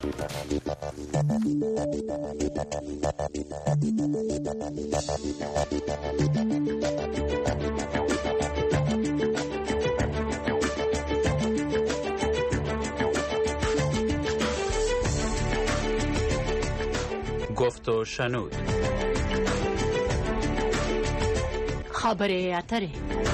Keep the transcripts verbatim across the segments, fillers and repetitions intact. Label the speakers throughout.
Speaker 1: گفت و شنود.
Speaker 2: خبر اتره.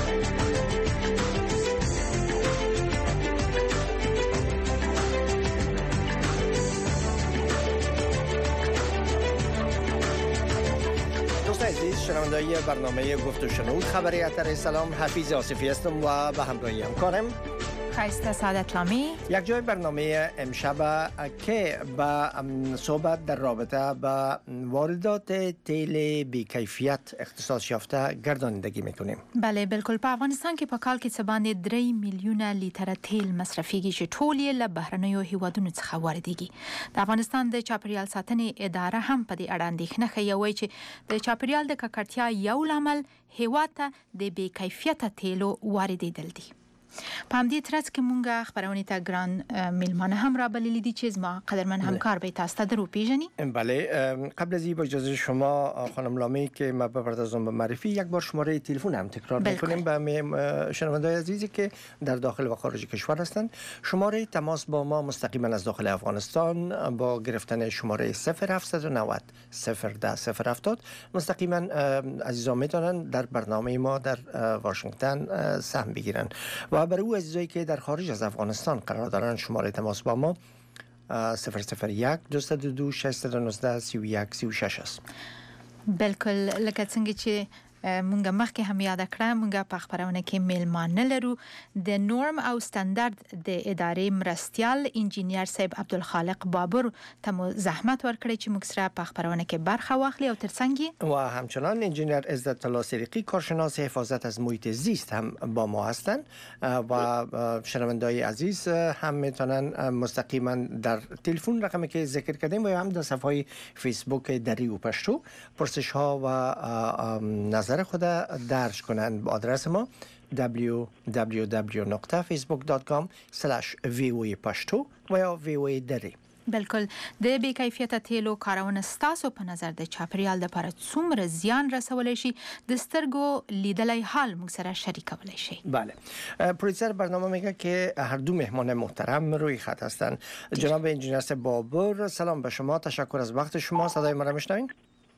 Speaker 3: دوستان عزیز، شنوندگان برنامه گفت و شنود خبر اتره. سلام، حفیظ آصفی هستم و به همراهی همکارم
Speaker 4: خیسته سعادت لامی.
Speaker 3: یک جای برنامه امشب که با صحبت در رابطه با واردات تیل بی‌کیفیت اختصاص یافته گردانندگی میکنیم.
Speaker 4: بله بالکل. په افغانستان کې په کال کې څه باندې درې میلیونه لیتره تیل مصرفيږي چې ټول یې له بهرنیو هیوادونو څخه واردېږي. د افغانستان د چاپیریال ساتنې اداره هم په دې اړه اندېښنه ښیي چې د چاپیریال د ککړتیا یو لامل هیواد ته د بی‌کیفیته تیلو واردېدل دي. په همدې ترڅ کې مونږه خبرونه ته ګران میلمانه هم را بللی دي چې ما قدرمن همکار به تاسو ته درو پیژنی.
Speaker 3: بله، قبل از این با اجازه شما خانم لامی که ما بپردازم به معرفی، یک بار شماره تلفن هم تکرار میکنیم به شنوندگان عزیزی که در داخل و خارج کشور هستند. شماره تماس با ما مستقیما از داخل افغانستان با گرفتن شماره صفر هفت نه صفر صفر ده صفر هفتاد مستقیما عزیزان میتونن در برنامه ما در واشنگتن سهم بگیرن. و برای او عزیزایی که در خارج از افغانستان قرار دارن، شماره تماس با ما صفر صفر یک دویست و دو ششصد و نوزده سی و یک سی و شش است.
Speaker 4: بالکل لکه څنګه چې مونږه مخکې هم یاد کړم، مونږه په خبرونه کې میلمانه لرو د نورم او ستاندرد د ادارې مرستیال انجینیر صاحب عبدالخالق بابر ته مو زحمت ورکړی چې موږ سره په خبرونه کې برخه واخلي او ترڅنګ
Speaker 3: و همچنان انجینیر عزت الله صدیقی کارشناس حفاظت از محیط زیست هم با ما هستند و شنوندگان عزیز هم میتونن مستقیما در تلفن رقمی که ذکر کردیم و هم در صفحه فیسبوک دری و پشتو پرسش ها و نظر خود درج کنند با آدرس ما دبلیو دبلیو دبلیو دات فیسبوک دات کام اسلش وی او ای پشتو و یا وی او ای دری.
Speaker 4: بالکل. د بې کیفیته تیلو کارونه ستاسو په نظر د چاپیریال لپاره څومره زیان رسولی شي، د سترګو لیدلی حال موږ سره شریکولی شي.
Speaker 3: بله، پروډوسر برنامه میگه که هر دو مهمان محترم روی خط هستند. جناب انجینیر صاحب بابر، سلام به شما، تشکر از وقت شما. صدای ما را میشنوین؟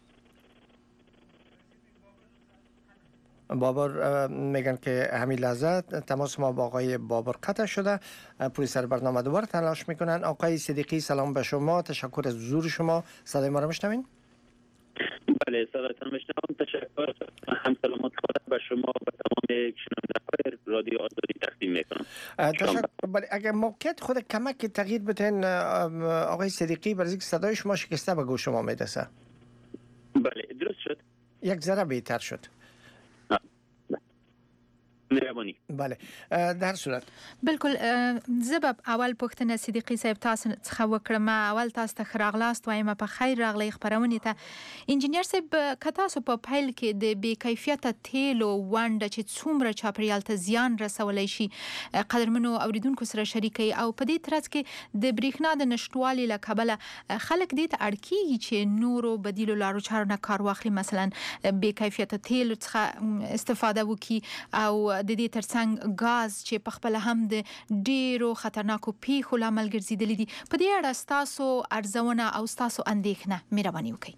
Speaker 3: بابر میگن که همین لحظه تماس ما با آقای بابر قطع شده. پرویسر برنامه دوباره تلاش میکنن. آقای صدیقی، سلام به شما، تشکر از حضور شما. صدای ما رو میشنوین؟
Speaker 5: بله، صداتون میشنوم. تشکر. هم سلامت خدا به شما و تمام شنوندگان رادیو آزادی تقدیم میکنم.
Speaker 3: تشکر. بله، اگر موقعیت خود کمک تغییر بدین آقای صدیقی، برای اینکه صدای شما شکسته به گوش شما میرسه.
Speaker 5: بله، درست شد.
Speaker 3: یک ذره بهتر شد.
Speaker 5: مهرباني.
Speaker 3: بله، در صورت
Speaker 4: بالکل. زبب اول پوښتنه صدیقی صاحب تاسو څخه وکړم. اول تاسو ته راغلاست وایم په خیر راغلی خبرونه ته. انجینیر صاحب، که تاسو په پیل کې د بې کیفیته تیلو ونډه چې څومره چاپیریال ته زیان رسولی شي قدرمنو اوریدونکو سره شریکي، او په دې ترڅ کې د بریښنا د نشټوالي له کبله خلک دې ته اړ کیږي چې نورو بدیلو لارو چارو نه کار واخلي، مثلا بې کیفیته تیل څخه استفاده وکړي او د دې ترڅنګ غاز چې په خپل هم د ډیرو خطرناکو پیښو لامل ګرځیدلی دي. په دې اړه ستاسو ارزونه او ستاسو اندېښنه مهرباني وکړئ.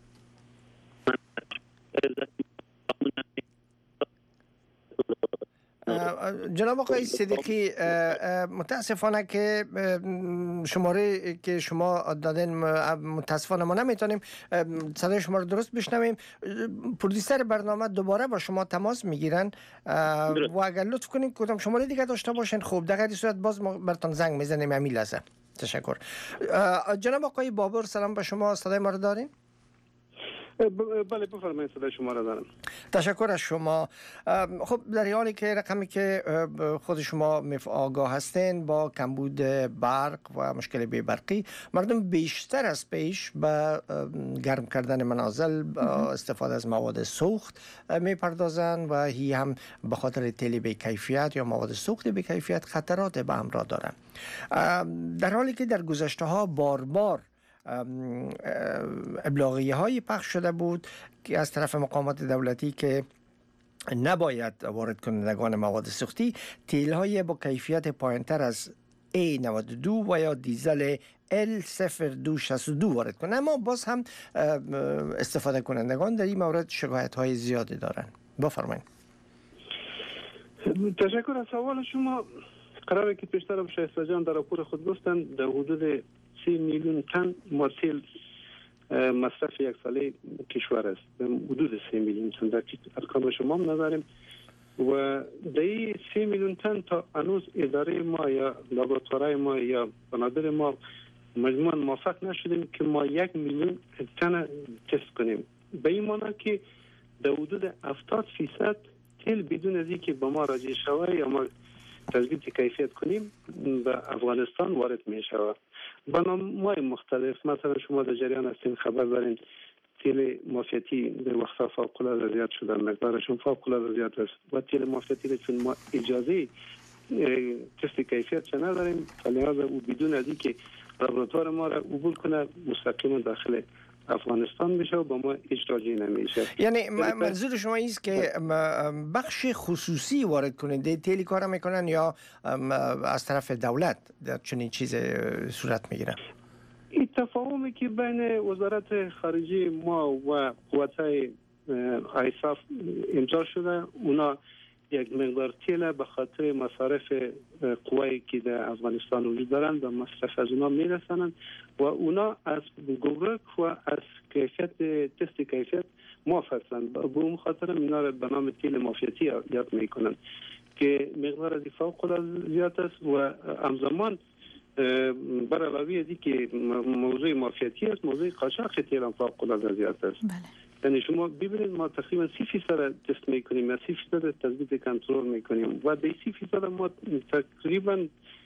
Speaker 3: جناب آقای صدیقی، متاسفانه که شماره که شما دادین متاسفانه ما نمیتونیم صدای شما رو درست بشنویم. پرودوسر برنامه دوباره با شما تماس میگیرن و اگر لطف کنین کدام شماره دیگه داشته باشین خوب، در غیر صورت باز ما براتون زنگ میزنیم همین لحظه. تشکر. جناب آقای بابر، سلام به شما، صدای ما رو دارین؟
Speaker 6: بله بفرمایید، صدای شما را دارم.
Speaker 3: تشکر از شما. خب در حالی که رقمی که خود شما آگاه هستین با کمبود برق و مشکل بی برقی، مردم بیشتر از پیش به گرم کردن منازل استفاده از مواد سوخت میپردازن و هی هم به خاطر تیل بی کیفیت یا مواد سوخت بی کیفیت خطرات به همراه دارن. در حالی که در گذشته ها بار بار ابلاغیه هایی پخش شده بود که از طرف مقامات دولتی که نباید وارد کنندگان مواد سوختی تیل های با کیفیت پایینتر از ای نود و دو و یا دیزل ال صفر دو شصت و دو وارد کنند، اما باز هم استفاده کنندگان در این مورد شکایت های زیادی دارن. بفرمایید.
Speaker 6: تشکر از سوال شما. قراره که پیشتر شایسته جان در راپور خود گفتن در حدود سی میلیون تن ما تیل مصرف یک ساله کشور است، حدود سی میلیون تن در ارقام شما هم نداریم و در این سی میلیون تن تا هنوز اداره ما یا لابراتوارای ما یا بنادر ما مجموعاً موفق نشدیم که ما یک میلیون تن تست کنیم. به این معنی که در حدود هفتاد فیصد تیل بدون از اینکه به ما راجع شود یا ما تثبیت کیفیت کنیم به افغانستان وارد می شود. با نام‌های مختلف، مثلا شما در جریان هستین خبر دارین تیل مافیاتی در وقتا فوق‌العاده زیاد شده، مقدارشون فوق‌العاده زیاد است و تیل مافیاتی چون ما اجازه تست کیفیت چه نداریم، لذا او بدون از اینکه لابراتوار ما را عبور کنه مستقیما داخل افغانستان میشه و با ما هیچ راجعی نمیشه.
Speaker 3: یعنی منظور شما ایست که بخش خصوصی وارد کننده تیلی کار میکنن یا از طرف دولت در چنین چیز صورت میگیره؟
Speaker 6: این تفاهمی که بین وزارت خارجه ما و قوت‌های آیساف امضا شده، اونا یک مقدار تیل به خاطر مصارف قوایی که در افغانستان وجود دارند و مصرف از اونا میرسانند و اونا از گمرک و از کیفیت تست کیفیت معاف هستند. به اون خاطر اینا را به نام تیل مافیاتی یاد میکنند که مقدار از فوق العاده زیاد است و همزمان بر علاوه از که موضوع مافیاتی است، موضوع قاچاق تیل هم فوق العاده زیاد است. بله. یعنی شما ببینید ما تقریبا سی فیصد تست میکنیم یا سی فیصد تثبیت کنترل میکنیم و در سی فیصد ما تقریبا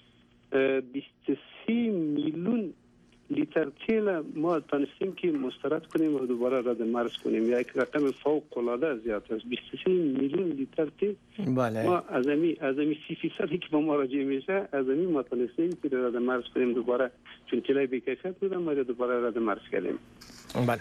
Speaker 6: بیست و سه میلیون لیتر تیل ما تونستیم که مسترد کنیم و دوباره رد مرز کنیم. یک رقم فوق العاده زیاد است. بیست و سه میلیون لیتر تیل. بله. ما از امی از امی سی فیصدی که با ما راجع میشه از امی ما تونستیم که رد مرز کنیم دوباره، چون تیلای بی کیفیت بودن ما دوباره رد مرز کردیم.
Speaker 3: بله.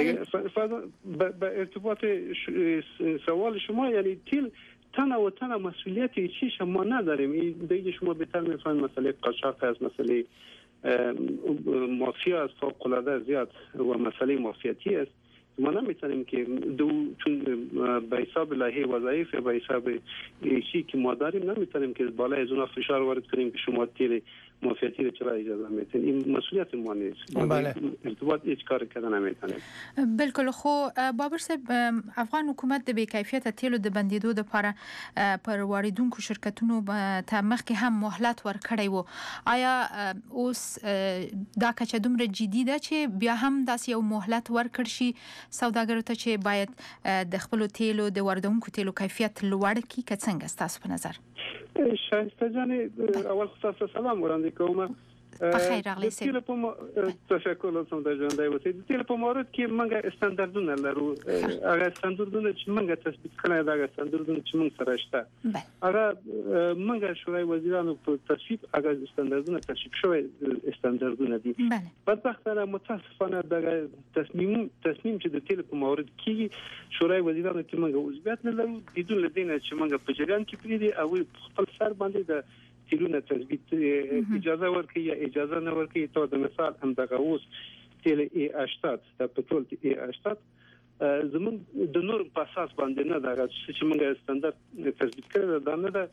Speaker 6: به ارتباط سوال شما، یعنی تیل تن و تن مسئولیت چیش ما نداریم. دیگه شما بهتر میفهمید مسئله قاچاق از مسئله مافیا از فوق العاده زیاد و مسئله مافیاتی است. ما نمیتونیم که دو چون به حساب لایحه وظایف یا به حساب چیزی که ما داریم نمیتونیم که بالای از اون فشار وارد کنیم که شما تیل مافیاتی رو چرا اجازه میتین. این مسئولیت ما نیست.
Speaker 3: بله.
Speaker 6: ارتباط هیچ کار کردن نمیتونیم.
Speaker 4: بالکل. خو بابر صاحب، افغان حکومت د بی کیفیت تیلو د بندیدو د لپاره پر واردونکو شرکتونو ته مخکې هم مهلت ورکړی وو. آیا اوس دا کچه دومره جدي ده چې بیا هم داسې یو مهلت ورکړ شي سوداګرو ته چې باید د خپل تیلو د واردونکو تیلو کیفیت لوړ کړي؟ که څنګه ستاسو په نظر؟
Speaker 6: شایسته جان، اول خصوصا سلام وړاندې کوم.
Speaker 4: بخیر راغلی سي.
Speaker 6: تیل په تشکر لازم د ژوندۍ وتی تیل په مورد کې موږ استانداردونه لرو. هغه استانداردونه چې موږ تثبیت کړی دا استانداردونه چې موږ سره شته. هغه موږ شورای وزیرانو په تصویب هغه استانداردونه تصویب شوی استانداردونه دي. بدبختانه متاسفانه دا تصمیم تصمیم چې د تیل په مورد کې شورای وزیرانو ته موږ عضویت نه لرو، بدون لدینه چې موږ په جریان کې پریدي او خپل سر باندې د تیلونه تثبیت اجازه ورکړي یا اجازه نه ورکړي. تو د مثال هم دغه اوس تیل ای هشتاد د پټرول ای هشتاد زمون د نور په اساس باندې نه دغه چې موږ استاندارد تثبیت کړی دا نه ده.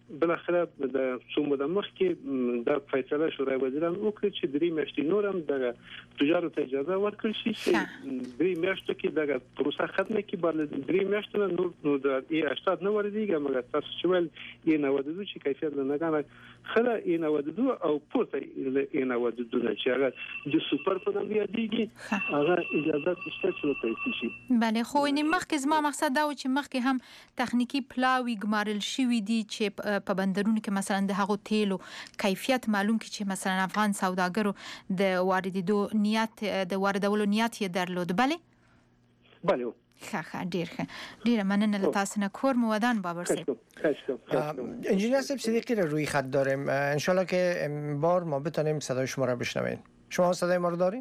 Speaker 6: بالاخره د څو موده مخکې د فیصله شورای وزیران وکړي چې درې میاشتې نور هم د تجارت ته اجازه ورکړي شي چې درې میاشتو کې د پروسه ختمه کړي. بل درې میاشتو نور نو د ای هشتاد نه وردیږي مګر تاسو چې ول ای نود و دو چې کیفیت نه غواړي خله ای نود و دو او پورته ای نود و دو چې هغه د سوپر په نوم یادېږي هغه اجازه شته چې پیسې شي.
Speaker 4: بله خو این مخکې زما مقصد دا و چې مخکې هم تخنیکی پلاوی ګمارل شوی دي چې په بندرونو کې مثلا د هغو تیلو کیفیت معلوم کی چې مثلا افغان سوداګرو د واردېدو نیت د واردولو نیت یې درلود. بله
Speaker 6: بله
Speaker 4: ښه ښه ډیر ښه ډیره مننه له تاسو نه کور مو ودان بابر صاحب.
Speaker 3: انجینیر صاحب صدیقی رو روی خط داریم، انشالله که این بار ما بتونیم صدای شما را بشنویم. شما صدای ما رو دارین؟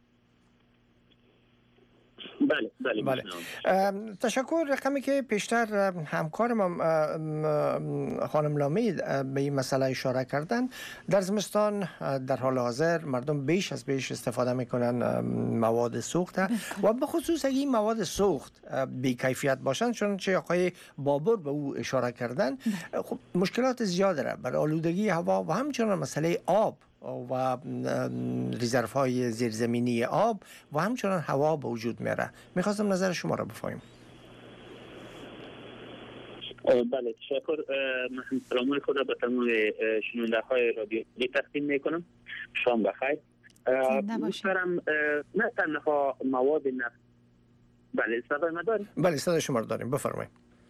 Speaker 5: بله بله,
Speaker 3: بله. تشکر. رقمی که پیشتر همکار ما خانم لامی به این مسئله اشاره کردن، در زمستان در حال حاضر مردم بیش از بیش استفاده میکنن مواد سوخت و به خصوص اگه این مواد سوخت بی کیفیت باشن، چون چه آقای بابر به او اشاره کردن، خب مشکلات زیاد داره برای آلودگی هوا و همچنان مسئله آب و ریزرف‌های زیرزمینی آب و همچنان هوا به وجود میاره. میخواستم نظر شما را بفهمم.
Speaker 5: بله تشکر. من سلام خدا به تمام شنونده های رادیو تقدیم میکنم. شام بخیر. دوستم نه تنها مواد نفت. بله صدای ما داریم؟
Speaker 3: بله صدای شما را داریم، بفرمایید.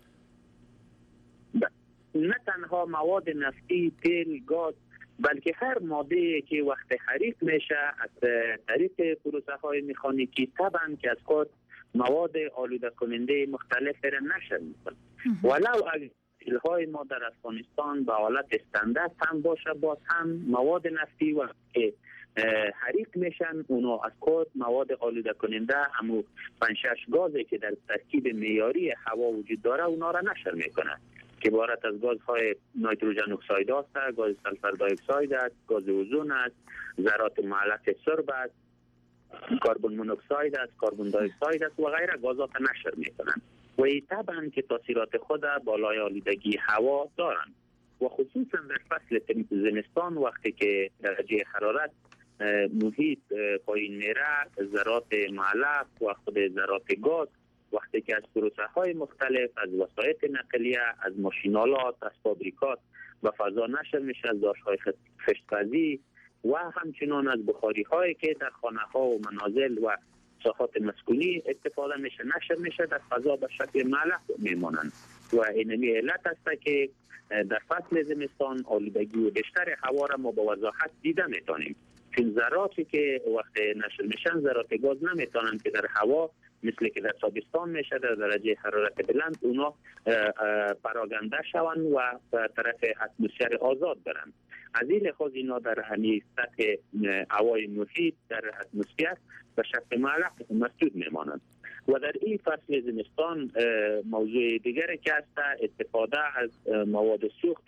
Speaker 5: نه تنها مواد نفتی، تیل، گاز، بلکه هر ماده که وقت حریق میشه از طریق پروسه های مکانیکی طبعا که از خود مواد آلوده کننده مختلف را نشر میکنه. ولو اگر های ما در افغانستان به حالت استاندارد هم باشه، باز هم مواد نفتی وقت که حریق میشن اونا از خود مواد آلوده کننده همو پنج شش گازی که در ترکیب معیاری هوا وجود داره اونا را نشر میکنه که عبارت از گازهای نیتروژن اکساید است، گاز سلفر دی اکساید است، گاز اوزون است، ذرات معلق سرب است، کربن مونوکساید است، کربن دی اکساید است و غیره گازات نشر میکنند و این طبعا که تاثیرات خود بالای آلودگی هوا دارند و خصوصا در فصل زمستان وقتی که درجه حرارت محیط پایین میره، ذرات معلق و خود ذرات گاز وقتی که از پروسه های مختلف، از وسایط نقلیه، از ماشینالات، از فابریکات به فضا نشر میشه، از داشت‌های خشت‌پزی و همچنان از بخاری هایی که در خانه ها و منازل و ساحات مسکونی استفاده میشه نشر میشه، در فضا به شکل معلق میمانند و اینمی علت است که در فصل زمستان آلودگی بیشتر هوا را ما با وضاحت دیده میتونیم، چون ذراتی که وقت نشر میشن ذرات گاز نمیتونند که در هوا مثل که در تابستان میشه در درجه حرارت بلند اونا پراگنده شوند و طرف اتمسفر آزاد برند. از این لحاظ اینا در همین سطح هوای محیط در اتمسفر به شکل معلق مسدود میمانند و در این فصل زمستان موضوع دیگری که است استفاده از مواد سوخت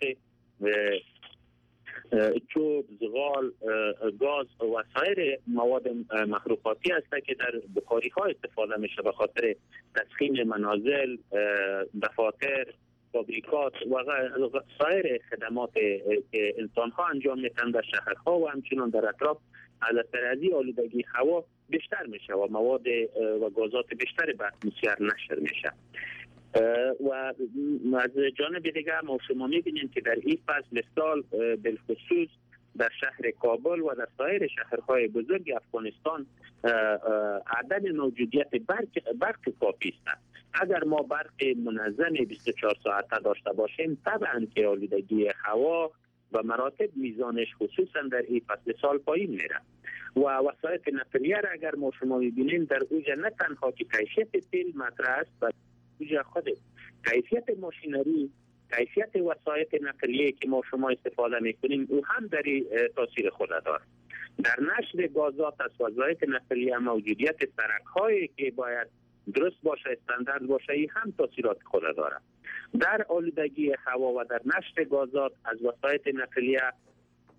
Speaker 5: چوب، زغال، گاز و سایر مواد مخروطاتی است که در بخاری ها استفاده میشه به خاطر تسخین منازل، دفاتر، فابریکات و سایر خدمات که انسان ها انجام میتن در شهرها و همچنان در اطراف. از اثر از آلودگی هوا بیشتر میشه و مواد و گازات بیشتر به اتمسفر نشر میشه. و از جانب دیگر ما شما میبینیم که در این فصل سال بالخصوص در شهر کابل و در سایر شهرهای بزرگ افغانستان عدم موجودیت برق برق کافی است. اگر ما برق منظم بیست و چهار ساعته داشته باشیم طبعا که آلودگی هوا و مراتب میزانش خصوصا در این فصل سال پایین میره و وسایط نقلیه را اگر ما شما میبینیم در اوج نه تنها که کیفیت تیل مطرح است و اوج خود کیفیت ماشینری، کیفیت وسایط نقلیه که ما شما استفاده میکنیم او هم در تاثیر خود دارد. در نشر گازات از وسایط نقلیه موجودیت سرک هایی که باید درست باشه، استاندارد باشه، این هم تاثیرات خود دارد. در آلودگی هوا و در نشر گازات از وسایط نقلیه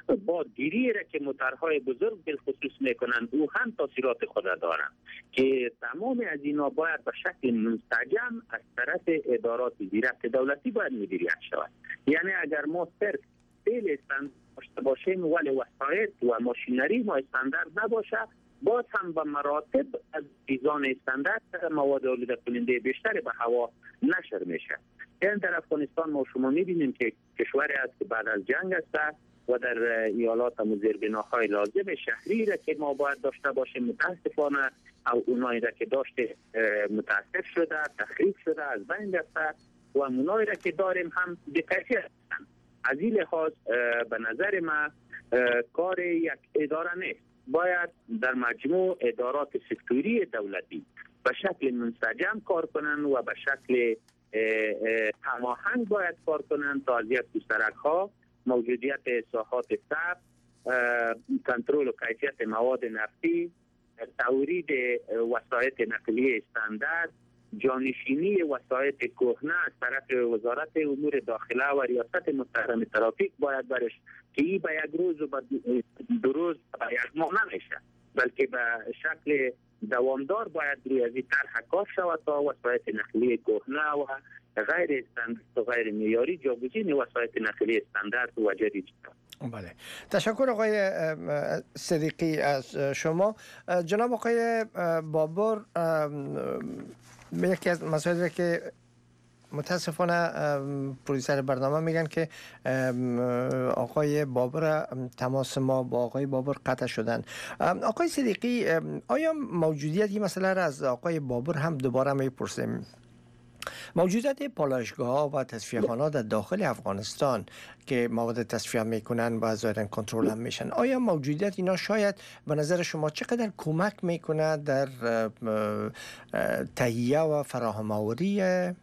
Speaker 5: بادگیری را که موترهای بزرگ بالخصوص میکنند او هم تاثیرات خود دارند که تمام از اینا باید به شکل منسجم از طرف ادارات زیرفت دولتی باید مدیریت شود. یعنی اگر ما صرف تیل استاندارد داشته باشیم ولی وسایل و ماشینری ما استاندارد نباشه، باز هم به مراتب از میزان استاندارد مواد آلوده کننده بیشتری به هوا نشر میشه. این در افغانستان ما شما میبینیم که کشوری است که بعد از جنگ است و در ایالات هم زیربناهای لازم شهری را که ما باید داشته باشیم متاسفانه او اونایی را که داشته متاسف شده، تخریب شده، از بین رفته و اونایی را که داریم هم بی‌کیفیت هستند. از این لحاظ به نظر من کار یک اداره نیست، باید در مجموع ادارات سکتوری دولتی به شکل منسجم کار کنند و به شکل هماهنگ باید کار کنند تا از یک مشترک ها موجودیت ساحات ثبت، کنترل و کیفیت مواد نفتی، تورید وسایط نقلیه استاندارد، جانشینی وسایط کهنه از طرف وزارت امور داخله و ریاست متهم ترافیک باید برش که این به یک روز و به دو روز به یک ماه نمیشه، بلکه به شکل دوامدار باید روی از این طرح کار شود تا وسایط نقلیه کهنه و غیر استاندارد و غیر معیاری جاگزین وسایط نقلیه استاندارد و جدید شود.
Speaker 3: بله، تشکر آقای صدیقی از شما. جناب آقای بابر، یکی از مسائلی که متاسفانه پروژه برنامه میگن که آقای بابر تماس ما با آقای بابر قطع شدن. آقای صدیقی، آیا موجودیت این مسئله را از آقای بابر هم دوباره میپرسیم؟ موجودیت پالایشگاه و تصفیه‌خانه‌ها در داخل افغانستان که مواد تصفیه میکنن و ظاهراً کنترل هم میشن، آیا موجودیت اینا شاید به نظر شما چقدر کمک میکنه در تهیه و فراهم آوری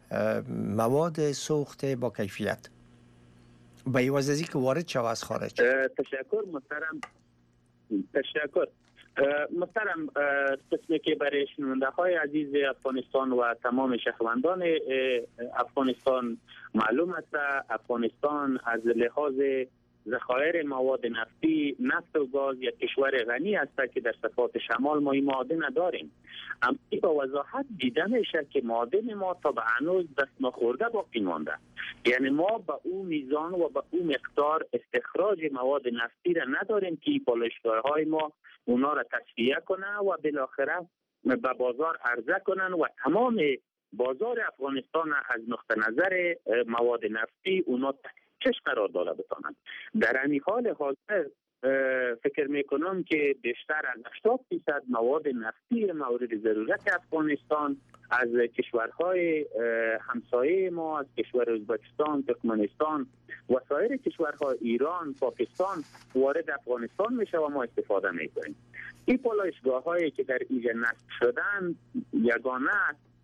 Speaker 3: مواد سوخت با کیفیت به عوض از اینکه وارد شود از خارج؟
Speaker 5: تشکر محترم. تشکر محترم. قسمی که برای شنونده های عزیز افغانستان و تمام شهروندان افغانستان معلوم است، افغانستان از لحاظ ذخایر مواد نفتی، نفت و گاز یک کشور غنی است که در صفات شمال ما این معادن نداریم. اما با وضاحت دیده میشه که معادن ما تا به هنوز دست نخورده باقی مانده. یعنی ما به اون میزان و به اون مقدار استخراج مواد نفتی را نداریم که پالایشگاه‌های ما اونا را تصفیه کنه و بالاخره به بازار عرضه کنن و تمام بازار افغانستان از نقطه نظر مواد نفتی اونا چش قرار داده بتانند. در این حال حاضر فکر میکنم که بیشتر از هشتاد درصد مواد نفتی مورد ضرورت افغانستان از کشورهای همسایه ما، از کشور ازبکستان، ترکمنستان و سایر کشورهای ایران، پاکستان وارد افغانستان میشه و ما استفاده میکنیم. این پالایشگاه هایی که در اینجا نصب شدن یگانه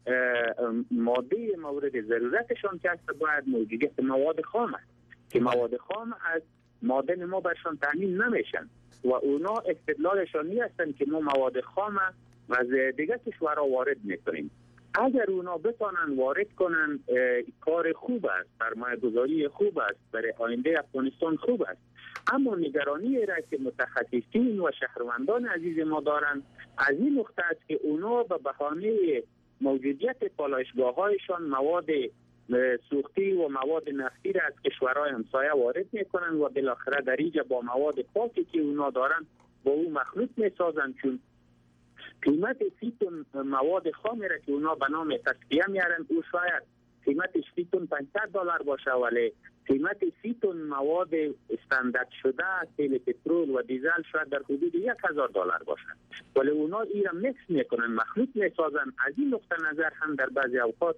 Speaker 5: ماده مورد ضرورتشان که است باید موجودیت مواد خام است که مواد خام از معادن ما برشان تامین نمیشن و اونا استدلالشان این هستند که ما مواد خام از دیگر کشورها وارد میکنیم. اگر اونا بتانن وارد کنن کار خوب است، سرمایه گذاری خوب است، برای آینده افغانستان خوب است. اما نگرانی را که متخصصین و شهروندان عزیز ما دارند از این نقطه است که اونا به بهانه موجودیت پالایشگاه‌هایشان مواد سوختی و مواد نفتی را از کشورهای همسایه وارد میکنن و بالاخره در اینجا با مواد پاکی که اونا دارن با اون مخلوط میسازن، چون قیمت سی تن مواد خام را که اونا به نام تصفیه میارن او شاید قیمتش سی تن پانصد دلار باشه، ولی قیمت سی تن مواد استاندارد شده تیل پترول و دیزل شاید در حدود یک هزار دلار باشه، ولی اونا این را میکس میکنن، مخلوط میسازن. از این نقطه نظر هم در بعضی اوقات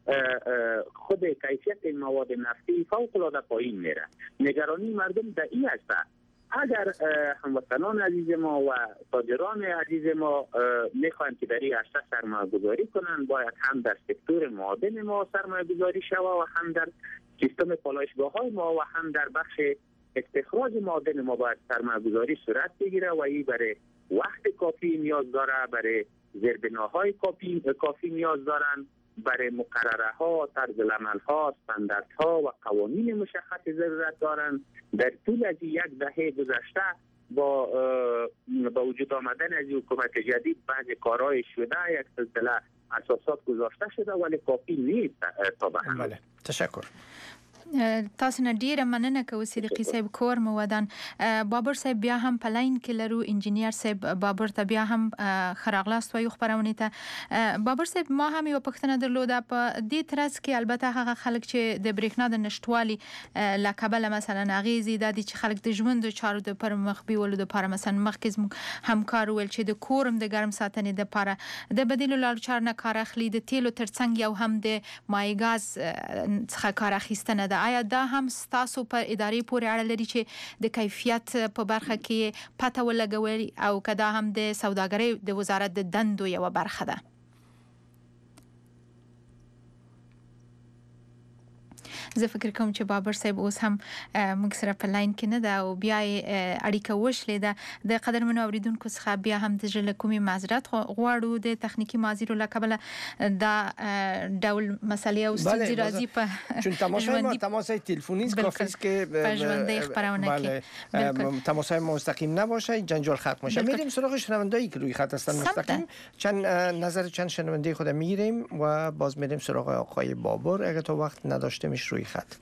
Speaker 5: خود کیفیت این مواد نفتی فوق العاده پایین میره. نگرانی مردم در این است اگر هموطنان عزیز ما و تاجران عزیز ما میخواین که در این عرصه سرمایه گذاری کنن، باید هم در سکتور معادن ما سرمایه گذاری شود و هم در سیستم پالایشگاه های ما و هم در بخش استخراج معادن ما باید سرمایه گذاری صورت بگیره و این برای وقت کافی نیاز داره، برای زیربناهای کافی کافی نیاز دارن برای مقرره ها، طرز العمل ها، استاندارد ها و قوانین مشخص ضرورت دارند. در طول از یک دهه گذشته با با وجود آمدن از حکومت جدید بعضی کارهای شده، یک سلسله اساسات گذاشته شده ولی کافی نیست تا به هم.
Speaker 3: بله، تشکر.
Speaker 4: تاسو نه ډیره مننه کوم صدیقی صاحب کور مو ودان. بابر صاحب بیا هم په لاین کې لرو. انجینیر صاحب بابر ته بیا هم خراغلاست وایو خبرونه ته. بابر صاحب ما هم یو پښتنه درلوده په دې ترڅ کې البته هغه خلک چې د بریښنا د نشټوالي لکبل مثلا اغیزي د دې چې خلک د ژوند چارو د پر مخ بیولو د پر مثلا مخکې همکار ول چې د کورم د ګرم ساتنې د پر د بدیلو لار چار نه کار اخلي د تیلو ترڅنګ یو هم د مای غاز څخه کار اخیستنه ده. آیا دا هم ستاسو په ادارې پورې اړه لري چې د کیفیت په برخه کې پته ولګوي او کدا هم د سوداګرۍ د وزارت د دندو یو برخه ده؟ زه فکر کوم چې بابر صاحب اوس هم موږ سره په لاین کې نه ده او بیا اړیکه وشلې ده. د قدرمنو اوریدونکو څخه بیا هم د ژله کومي معذرت غواړو د تخنیکی معذور لکبل دا ډول مسئله او ستونزې راځي په
Speaker 3: چون تماسای ما تماسای تلفنی است، کافی است که
Speaker 4: پژونده خبرونه
Speaker 3: بله تماسای مستقیم نباشه، جنجال ختم شه. میریم سراغ شنوندهایی که روی خط هستن مستقیم. چند نظر چند شنونده خود میگیریم و باز میریم سراغ آقای بابر اگه تو وقت نداشته میش روی خط.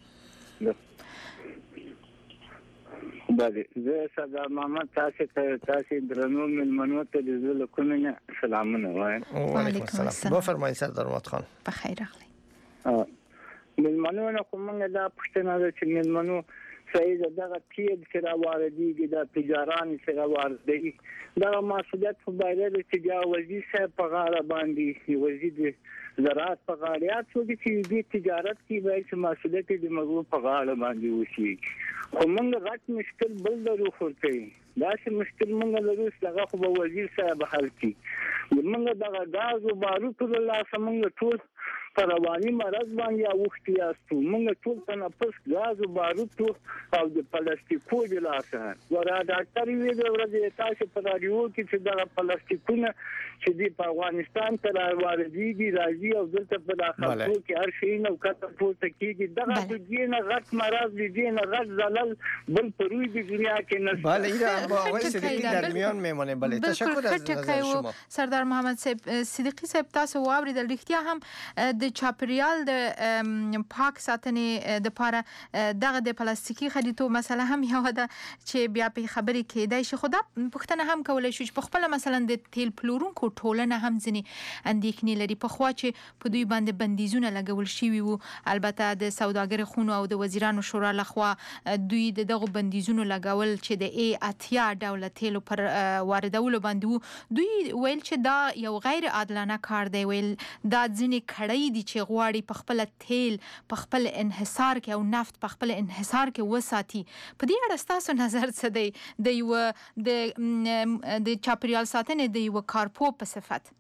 Speaker 7: بله، زه سردار محمد تاسو ته تاسو درنو ملمنو ته د زړه کومه سلامونه وایم.
Speaker 3: وعلیکم السلام. بفرمایئ سردار محمد خان.
Speaker 4: بخیر راغلی.
Speaker 7: ملمنو نه کومه دا پښتنه ده چې ملمنو صحیح دغه تیل سره واردېږي، د تجاران سره واردېږي. دا مسؤلیت په باندې د تجاوزي صاحب په غاړه باندې وزیر زراعت په غاړه یا څوک چې د تجارت کې باید چې مسؤلیت د مغلوب په غاړه باندې وشي. خو موږ غټ مشکل بل درو خورته دا چې مشکل موږ لرو چې هغه خو به وزیر صاحب حل کړي. موږ دغه غاز او بارود له لاسه موږ ټول پر رواني مرض باندې اوښتي یاستو. موږ ټول تنفس غاز او بارود او د پلاستیکو د لاسه ورا ډاکټر وی د ورځې تاسو په رادیو کې چې دغه پلاستیکونه چې د افغانستان ته راوړي راځي او دلته په داخله کې هر شي نو کته پورته کیږي. دغه د دې نه غټ مرض دی نه غټ زلل بل پروي د دنیا کې نه.
Speaker 3: بله اینا با آقای صدیقی در میان میمونه. بله تشکر از نظر شما.
Speaker 4: سردار محمد صدیقی صاحب تاسو واوریدل رښتیا هم د چاپریال د پاک ساتنې د لپاره دغه د پلاستیکي خریدو مسله هم یو ده چې بیا په خبرې کېدای شي. خدا پښتنه هم کولای شي چې په خپل مثلا د تیل پلورونکو ټولنه هم ځنی اندېښنې لري په خوا چې په دوی باندې بندیزونه لګول شوي وو. البته د سوداګر خونو او د وزیرانو شورا لخوا دوی دغه بندیزونه لګول چې د ای اتیا ډول تیل پر واردولو باندې وو. دوی ویل چې دا یو غیر عادلانه کار دی. ویل دا ځنی کړی دي چې غواړي په خپل تیل په خپل انحصار کې او نفت په خپل انحصار کې وساتي. په دې اړه تاسو نظر څه دی د یو د د چاپریال ساتنې د یو کارپو په صفت؟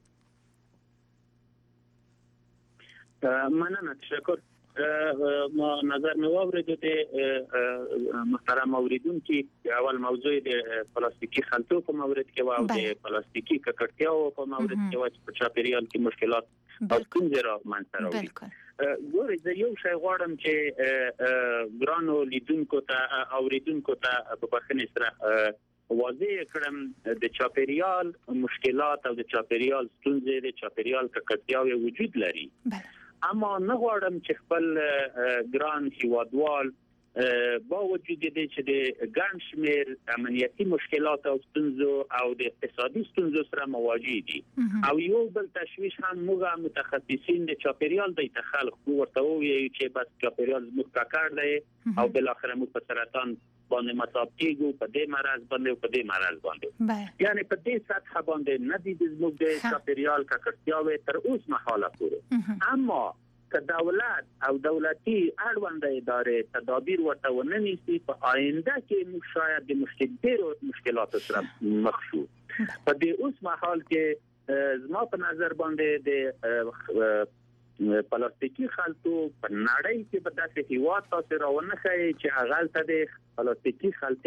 Speaker 5: مننه، تشکر. ما نظر مې واورید د محترم اوریدونکو اول موضوع د پلاستیکي خلطو په مورد کې او د پلاستیکي ککړتیاو په مورد کې او په چاپیریال کې مشکلات او کومه را منځته راوړي. ګورئ زه یو شی غواړم چې ګرانو لیدونکو ته اوریدونکو ته په بخښنې سره واضح کړم د چاپیریال مشکلات او د چاپیریال ستونزې د چاپیریال ککړتیاوې وجود لري. اما نه غواړم چې خپل ګران هیوادوال با وجود دې چې د ګڼ شمېر امنیتي مشکلات او ستونزو او د اقتصادي ستونزو سره مواجه دي او یو بل تشویش هم موږ متخصصین د چاپیریال د تخلق ورته وایي چې بس چاپیریال زموږ کار دی او بل اخر موږ په سرطان باندې مصاب کیږو، په دې مرض باندې او په دې مرض باندې. یعنی په دې سطح باندې نه دي زموږ د چاپیریال ککړتیاوې تر اوس مهاله پورې. اما که دولت او دولتي اړوند ادارې تدابیر ورته ونه نیسي په آینده کې موږ شاید د مشکلاتو مشکلاتو سره مخ شو. په دې اوس مهال کې زما په نظر باندې د پلاستیکي خلطو په نړۍ کې په داسې هیواد تاسو راونه ښایي چې هغه ته د پلاستیکي خلطې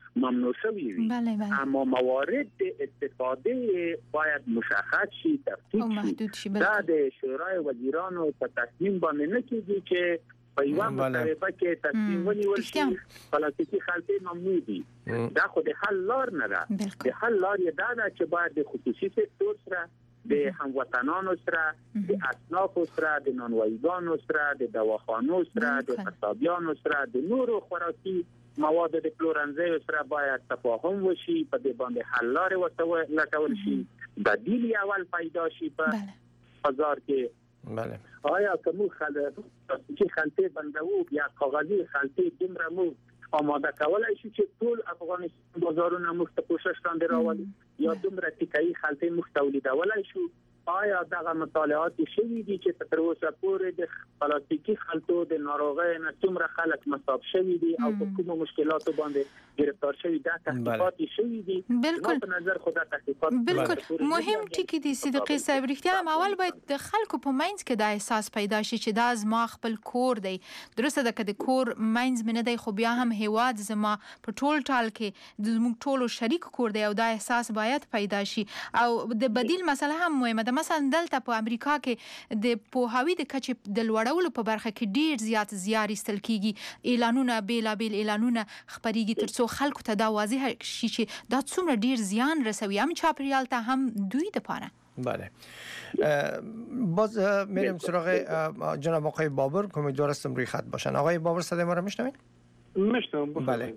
Speaker 5: ممنوع شوی وي.
Speaker 4: بله بله.
Speaker 5: اما موارد استفاده باید مشخص شي، تفکیک شي. دا د شورای وزیرانو په تصمیم باندې نه کیږي چې په یو مصرفه کې تصمیم ونیول شي پلاستیکي خلطې ممنوع دي. دا خو د حل لار نه ده. د حل لار یې دا ده چې باید د خصوصي سکتور سره، د هموطنانو سره، د اصنافو سره، د نانواییګانو سره، د دواخانو سره، د قصابیانو سره، د نورو خوراکي مواد د پلورنځیو سره باید تفاهم وشي، په دې باندې حل لارې ولټول شي، بدیل اول پیدا شي په بازار کې.
Speaker 3: بله.
Speaker 5: آیا که مو پلاستیکي خلطې بندوو یا کاغذي خلطې دومره مو آماده کولای شي چې ټول افغانستان بازارونه موږ ته پوښښ لاندې راولي، یا دومره تیکایي خلطې موږ تولیدولای شو؟ آیا دغه مطالعات شوي دي چې تر اوسه پورې د پلاستیکي خلطو د ناروغۍ نه څومره خلک مصاب شوي دي او په کومو مشکلاتو باندې گرفتار شوي؟ دا تحقیقات شوي دي.
Speaker 4: بالکل.
Speaker 5: په نظر خدا تحقیقات
Speaker 4: بالکل مهم ټکی دي صدیقي صاحب. رښتیا هم اول باید د خلکو په منځ کې دا احساس پیدا شي چې دا زما خپل کور دی. درسته ده که د کور منځ مې نه دی، خو بیا هم هیواد زما په ټول ټال کې د زموږ ټولو شریک کور دی او دا احساس باید پیدا شي. او د بدیل مسله هم مهمه ده. مثلا دلته په امریکا کې د پوهاوی د کچې د لوړولو په برخه کې ډیر زیات زیار ایستل کیږي. اعلانونه بیلابیل اعلانونه خپریږي ترڅو خلکو ته دا واضح شي چې دا څومره ډیر زیان رسوي هم چاپیریال ته هم دوی دپاره.
Speaker 3: بله. باز میریم سراغ جناب آقای بابر که امیدوار هستم روی خط باشن. آقای بابر صدای ما رو میشنوید؟
Speaker 6: میشنوم.
Speaker 3: بله.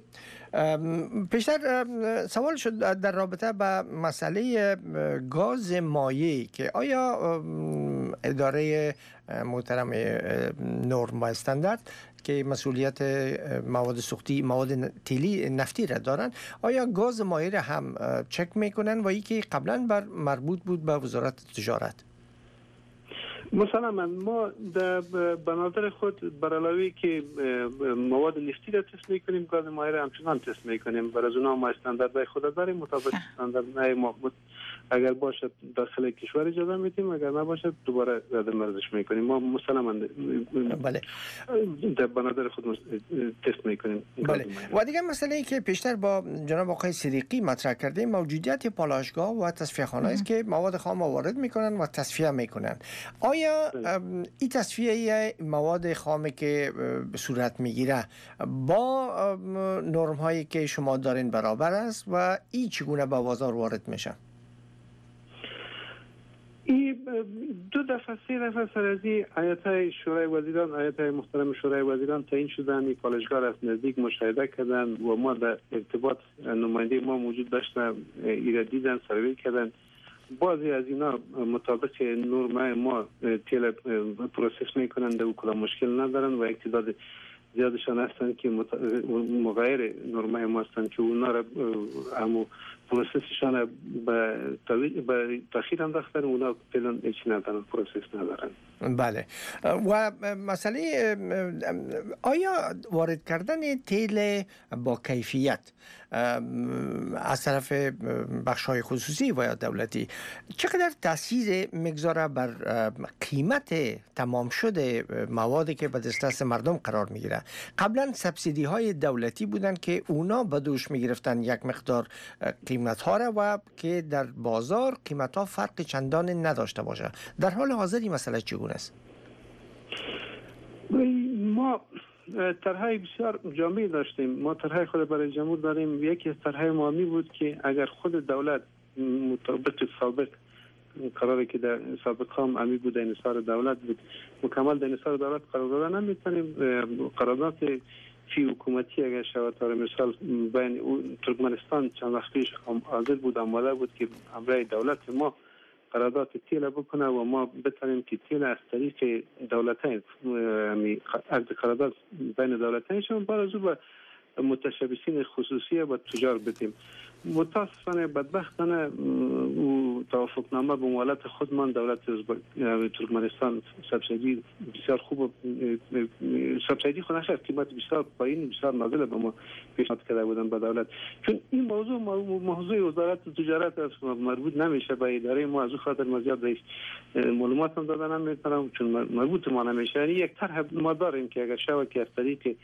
Speaker 3: پیشتر سوال شد در رابطه با مسئله گاز مایع که آیا اداره محترم نورم و استاندارد که مسئولیت مواد سوختی مواد تیلی نفتی را دارن، آیا گاز مایع را هم چک میکنن و یکی قبلا بر مربوط بود به وزارت تجارت؟
Speaker 6: مثلا ما در بنادر خود بر علاوه که مواد نفتی را تست میکنیم، گاز مایع را همچنان تست میکنیم. برای از اونها ما استانداردهای خود داریم، مطابق استانداردهای ما اگر باشد داخل کشور اجازه میدیم، اگر نباشد دوباره رد مرزش میکنیم. ما مسلما
Speaker 3: بله
Speaker 6: در بنادر خود تست میکنیم.
Speaker 3: بله. و دیگه مسئله ای که پیشتر با جناب آقای صدیقی مطرح کردیم موجودیت پالایشگاه و تصفیه خانه است که مواد خام وارد میکنن و تصفیه میکنن. آیا این تصفیه مواد خامی که صورت میگیره با نرم هایی که شما دارین برابر است و این چگونه به بازار وارد میشه؟
Speaker 6: این دو دفعه سه دفعه سر از این هیئت شورای وزیران هیئت محترم شورای وزیران تعیین شدن، این پالایشگاه از نزدیک مشاهده کردن و ما در ارتباط نماینده ما موجود داشتن، ایراد دیدن، سروی کردن. بعضی از اینا مطابق نرم ما تیل پروسس میکنن، در کلا مشکل ندارن و اقتدار زیادشان هستن که مغایر نرمه ما هستن که اونا را همو پروسسشان به تاخیر انداختن، اونا فعلا هیچ ندارن، پروسس ندارن.
Speaker 3: بله. و مسئله آیا وارد کردن تیل با کیفیت از طرف بخش‌های خصوصی و یا دولتی چقدر تاثیر میگذاره بر قیمت تمام شده موادی که به دسترس مردم قرار میگیره؟ قبلا سبسیدی های دولتی بودن که اونا به دوش میگرفتن یک مقدار قیمت ها را و که در بازار قیمت ها فرق چندان نداشته باشه. در حال حاضر این مسئله چگونه است؟
Speaker 6: ما طرحهای بسیار جامعی داشتیم. ما طرحهای خود برای جمهور داریم. یکی از طرحهای مهمی بود که اگر خود دولت مطابق سابق قراری که در سابق هم امی بود در انحصار دولت بود، مکمل در انحصار دولت قرار دادن نمیتونیم. قرارداد فی حکومتی اگر شود طور مثال بین ترکمنستان چند وقت پیش حاضر بود، آماده بود که همراه دولت ما قرارداد تیل بکنه و ما بتونیم که تیل از طریق دولتین عقد قرارداد بین دولتینشون برازو به متشبثین خصوصی و تجار بدیم. متاسفانه بدبختانه توافقنامه به مولات خودمان دولت ترکمنستان سبسیدی بسیار خوب سبسیدی خود نشد، قیمت بسیار پایین بسیار نازل به ما پیشنهاد کرده بودن به دولت. چون این موضوع موضوع وزارت تجارت است، مربوط نمیشه به اداره ما، از اون خاطر ما زیاد رئیس معلومات هم دادن نمیتونم چون مربوط ما نمیشه. یعنی یک طرح ما داریم که اگر شود که از طریق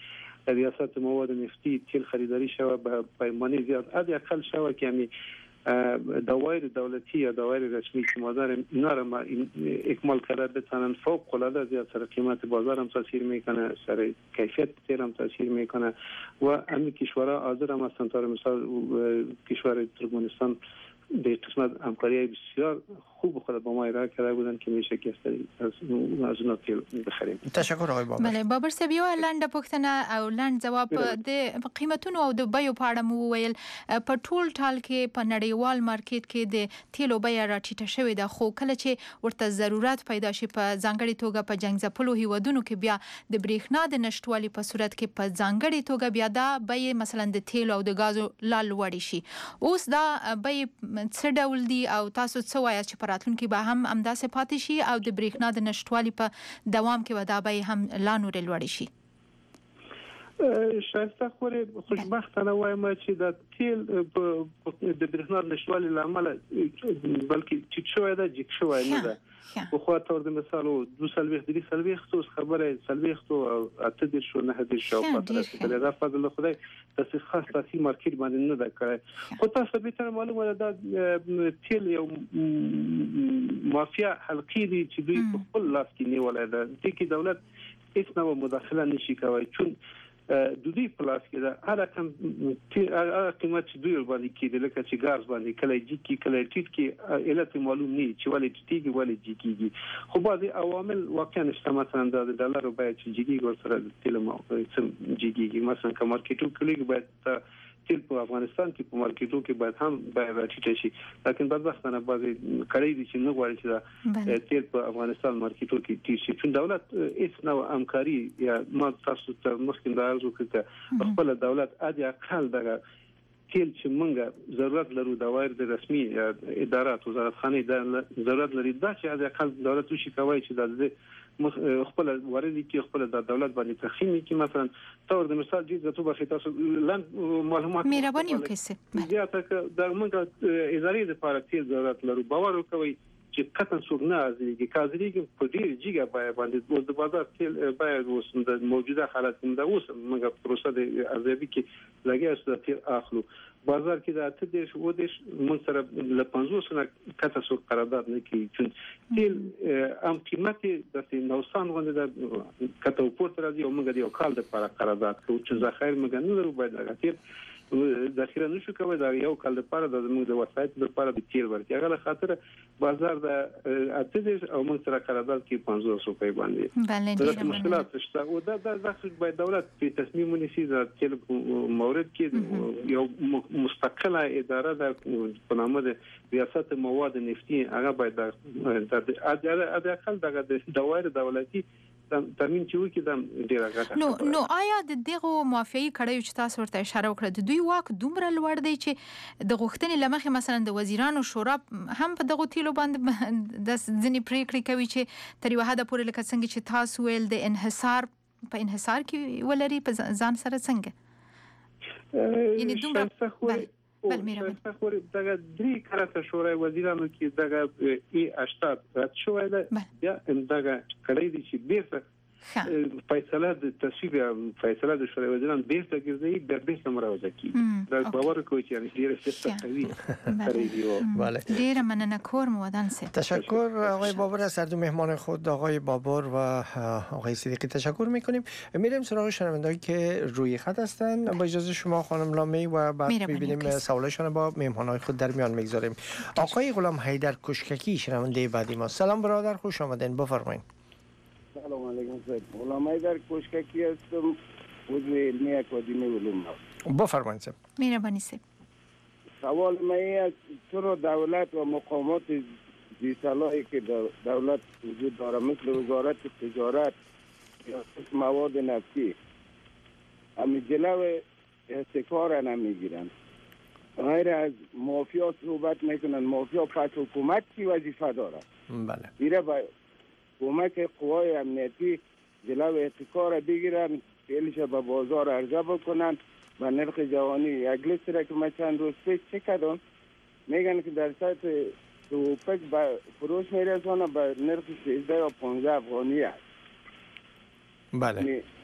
Speaker 6: ریاست مواد نفتی تیل خریداری شوه به پیمانی زیاد حداقل شوه که یعنی دوایر دولتی یا دوایر رسمی که مادر اینا را اکمال کرده بتانن فوق العاده زیاد سر قیمت بازار هم تاثیر میکنه، سر کیفیت تیل هم تاثیر میکنه و همین کشورها حاضر هم هستن. تا مثال کشور ترکمنستان به قسمت همکاری بسیار خوب خود با ما ارائه کرده بودن که میشه که از از اونا تیل بخریم.
Speaker 3: تشکر آقای بابر.
Speaker 4: بله بابر صاحب یو لاند پوښتنه او لاند جواب د قیمتونو او د بیو په اړه مو ویل په ټول ټال کې په نړیوال مارکیټ کې د تیلو بیه راټیټه شوې ده، خو کله چې ورته ضرورت پیدا شي په ځانګړي توګه په جنگ ځپلو هیوادونو کې بیا د بریښنا د نشټوالي په صورت کې په ځانګړي توګه بیا دا بیه مثلا د تیلو او د غازو لا لوړ شي. اوس دا بیه څه ډول دي او تاسو څه وایي چې په راتلونکي به هم همداسې پاتې شي او د بریښنا د نشټوالي په دوام کې به دا بیه هم لا نورې لوړې شي؟
Speaker 6: شایسته خوري خوشبختانه وایم چې د تیل د بریښنا نشټوالي لامل بلکې چې شوی دا جګ شوی نه ده. خو خو تور د مثال دو سلويخ درې سلويخ څو خبره سلويخ تو اته د شو نه د شو په دا فضل خدای د خاص تاسو مارکیټ باندې نه دا کړی. خو تاسو به تر معلومه ده د تیل یو مافیا حلقې دي چې دوی په خپل لاس کې نیولای ده، د کې دولت هیڅ نوع مداخله نشي کوي چون د دوی پلاس کې دا هر کوم هغه قیمت چې دوی باندې کېدل لکه چې ګاز باندې کله جی کی کله ټیټ کې علت معلوم نه چې ولې ټیټي ولې جی کیږي. خو بعضي عوامل واقعا شته، مثلا د ډالر بیه چې جی ور سره د تیل مو څه جی کی مثلا کوم مارکیټو کې باید تیل په افغانستان کې په مارکیټو کې باید هم بیه راټیټه شي، لیکن بدبختانه بعضي کړي دي چې نه غواړي چې دا تیل په افغانستان مارکیټو کې ټیټ شي چون دولت هیڅ نوع همکاري یا ما تاسو ته مخکې دا ارزو کړه خپل دولت اډیا خل دغه تیل چې موږ ضرورت لرو د وایر د رسمي ادارات وزارت خانه د ضرورت لري دا چې اډیا خل دولت وشي کوي چې د خپل وردی کې خپل د دولت باندې تخمین کې مثلا تور د مثال جزء تو به تاسو لاند معلومات
Speaker 4: مهرباني وکړئ
Speaker 6: زیاته د موږ ادارې لپاره تیل ضرورت لرو باور وکوي چې قطن څوک نه ازيږي کازريږي په ډیر جګه بای باندې د بازار تیل بای اوس د موجوده حالت د اوس موږ پروسه د ازيبي کې لګي است تیل اخلو بازار کې د اته دیش و دیش موږ سره ل پنځوس نه کته څوک قرارداد نه کوي چون تیل ام قیمت د نوسان غونډه د کته پورته راځي او موږ د یو کال د لپاره قرارداد کوو چې ځخیر موږ نه لرو باید هغه تیل ذخیره نشو کوي دا یو کال لپاره د موږ د وسایت لپاره د تیل ورته هغه خاطر بازار د اته دیش او موږ سره قرارداد کې پنځوس روپۍ باندې د مشکلات شته او دا د باید دولت په تصمیم ونیسي د تیل مورد کې یو مستقله اداره د په نامه د ریاست مواد نفتی هغه باید د اقل دغه دوائر دولتي تامین چې وکړي د ډیره غټه
Speaker 4: نو نو آیا د دغه موافقه کړیو چې تاسو ورته اشاره وکړه د دوی واک دومره لوړ دی چې د غوښتنې لمخې مثلا د وزیرانو شورا هم په دغه تیلو باندې د ځنې پریکړې کوي چې تر یو حد پورې لکه څنګه چې تاسو ویل د انحصار په انحصار کې ولري په ځان سره څنګه یعنی دومره
Speaker 6: بل میرا خوري دغه درې کارته شورای وزیرانو کې دغه ای اشتات رات شوې ده یا دغه کړي دي چې بیرته فیصله د تصویب فیصله د شورای وزیران بیرته ګرځي د بیرته مراجعه کوي دا باور کوي چې یعنی ډیره سخت کوي
Speaker 3: بله
Speaker 4: ډیره مننه کور مودان سه
Speaker 3: تشکر آقای بابر از هر دو مهمان خود آقای بابر و آقای صدیقی تشکر میکنیم. میریم سراغ شنوندهایی که روی خط هستن با اجازه شما خانم لامی و بعد میبینیم سوالشون با مهمانای خود در میان میگذاریم. آقای غلام حیدر کشککی شنونده بعدی ما. سلام برادر خوش آمدین بفرمایید.
Speaker 8: سلام علیکم سید غلام حیدر کشککی هستم عضو علمی اکادمی علوم.
Speaker 3: بفرمایید سید.
Speaker 4: مهربانی سید.
Speaker 8: سوال من است چرا دولت و مقامات ذی‌صلاحی که دولت وجود داره مثل وزارت تجارت یا مواد نفتی همین جلو احتکار نمیگیرن غیر از مافیا صحبت میکنن مافیا پس حکومت چی وظیفه داره؟
Speaker 3: بله.
Speaker 8: میره با کمک قوای امنیتی جلو احتکار بگیرن تیلش به بازار عرضه بکنن و نرخ جوانی یک لیتر که من چند روز پیش چه کردم میگن که در سطح توپک با فروش میرسانه به نرخ سیزده یا پانزده افغانی است.
Speaker 3: بله.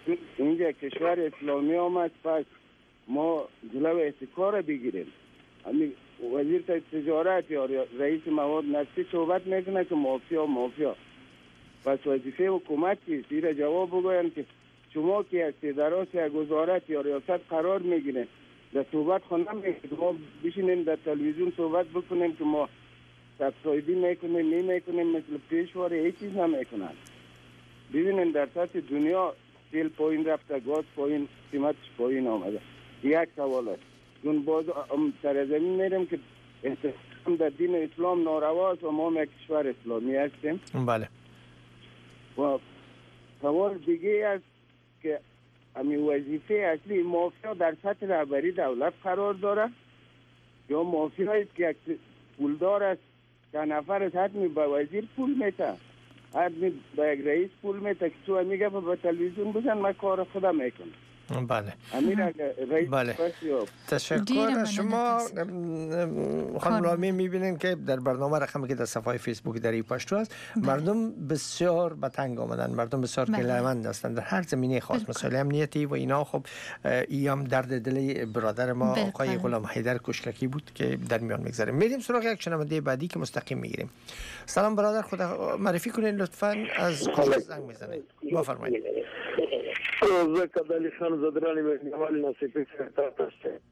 Speaker 8: اینجا کشور اسلامی آمد، پس ما جلو احتکار بگیریم. همین وزیر تجارت یا رئیس مواد نفتی صحبت میکنه که مافیا مافیا. پس وظیفه حکومت چیست؟ این را جواب بگوین که شما که هستید در راس یک وزارت یا ریاست قرار میگیرید، در صحبت خونم میگید ما بشینیم در تلویزیون صحبت بکنیم که ما سبسایدی میکنیم نمیکنیم، مثل پیشواره هیچ چیز نمیکنن. ببینید در سطح دنیا تیل پایین رفته، گاز پایین، قیمتش پایین آمده. یک سوال است. چون باز سر زمین میریم که احترام در دین اسلام نارواست و ما یک کشور اسلامی هستیم.
Speaker 3: بله.
Speaker 8: و سوال دیگه است که همین وظیفه اصلی مافیا در سطح رهبری دولت قرار داره یا مافیا است که یک پولدار است که نفر است حتمی به وزیر پول میته، حتمی به یک رئیس پول میته که تو میگه به تلویزیون بزن من کار خودم میکنم.
Speaker 3: بله.
Speaker 8: بله.
Speaker 3: تشکر از شما خانم لامی. میبینین که در برنامه رقمی که در صفحه فیسبوک در ای پشتو است، بله. مردم بسیار به تنگ آمدن، مردم بسیار گله‌مند هستند در هر زمینه خاص، مسائل امنیتی و اینا. خب ای هم درد دل برادر ما بلکل. آقای غلام حیدر کشککی بود که در میان میگذاریم. میریم سراغ یک شنونده بعدی که مستقیم میگیریم. سلام برادر، خدا معرفی کنین لطفاً، از کجا زنگ میزنید؟ بفرمایید.
Speaker 9: زه کدلی خان زدرانی مهنوال نصیبی سرطان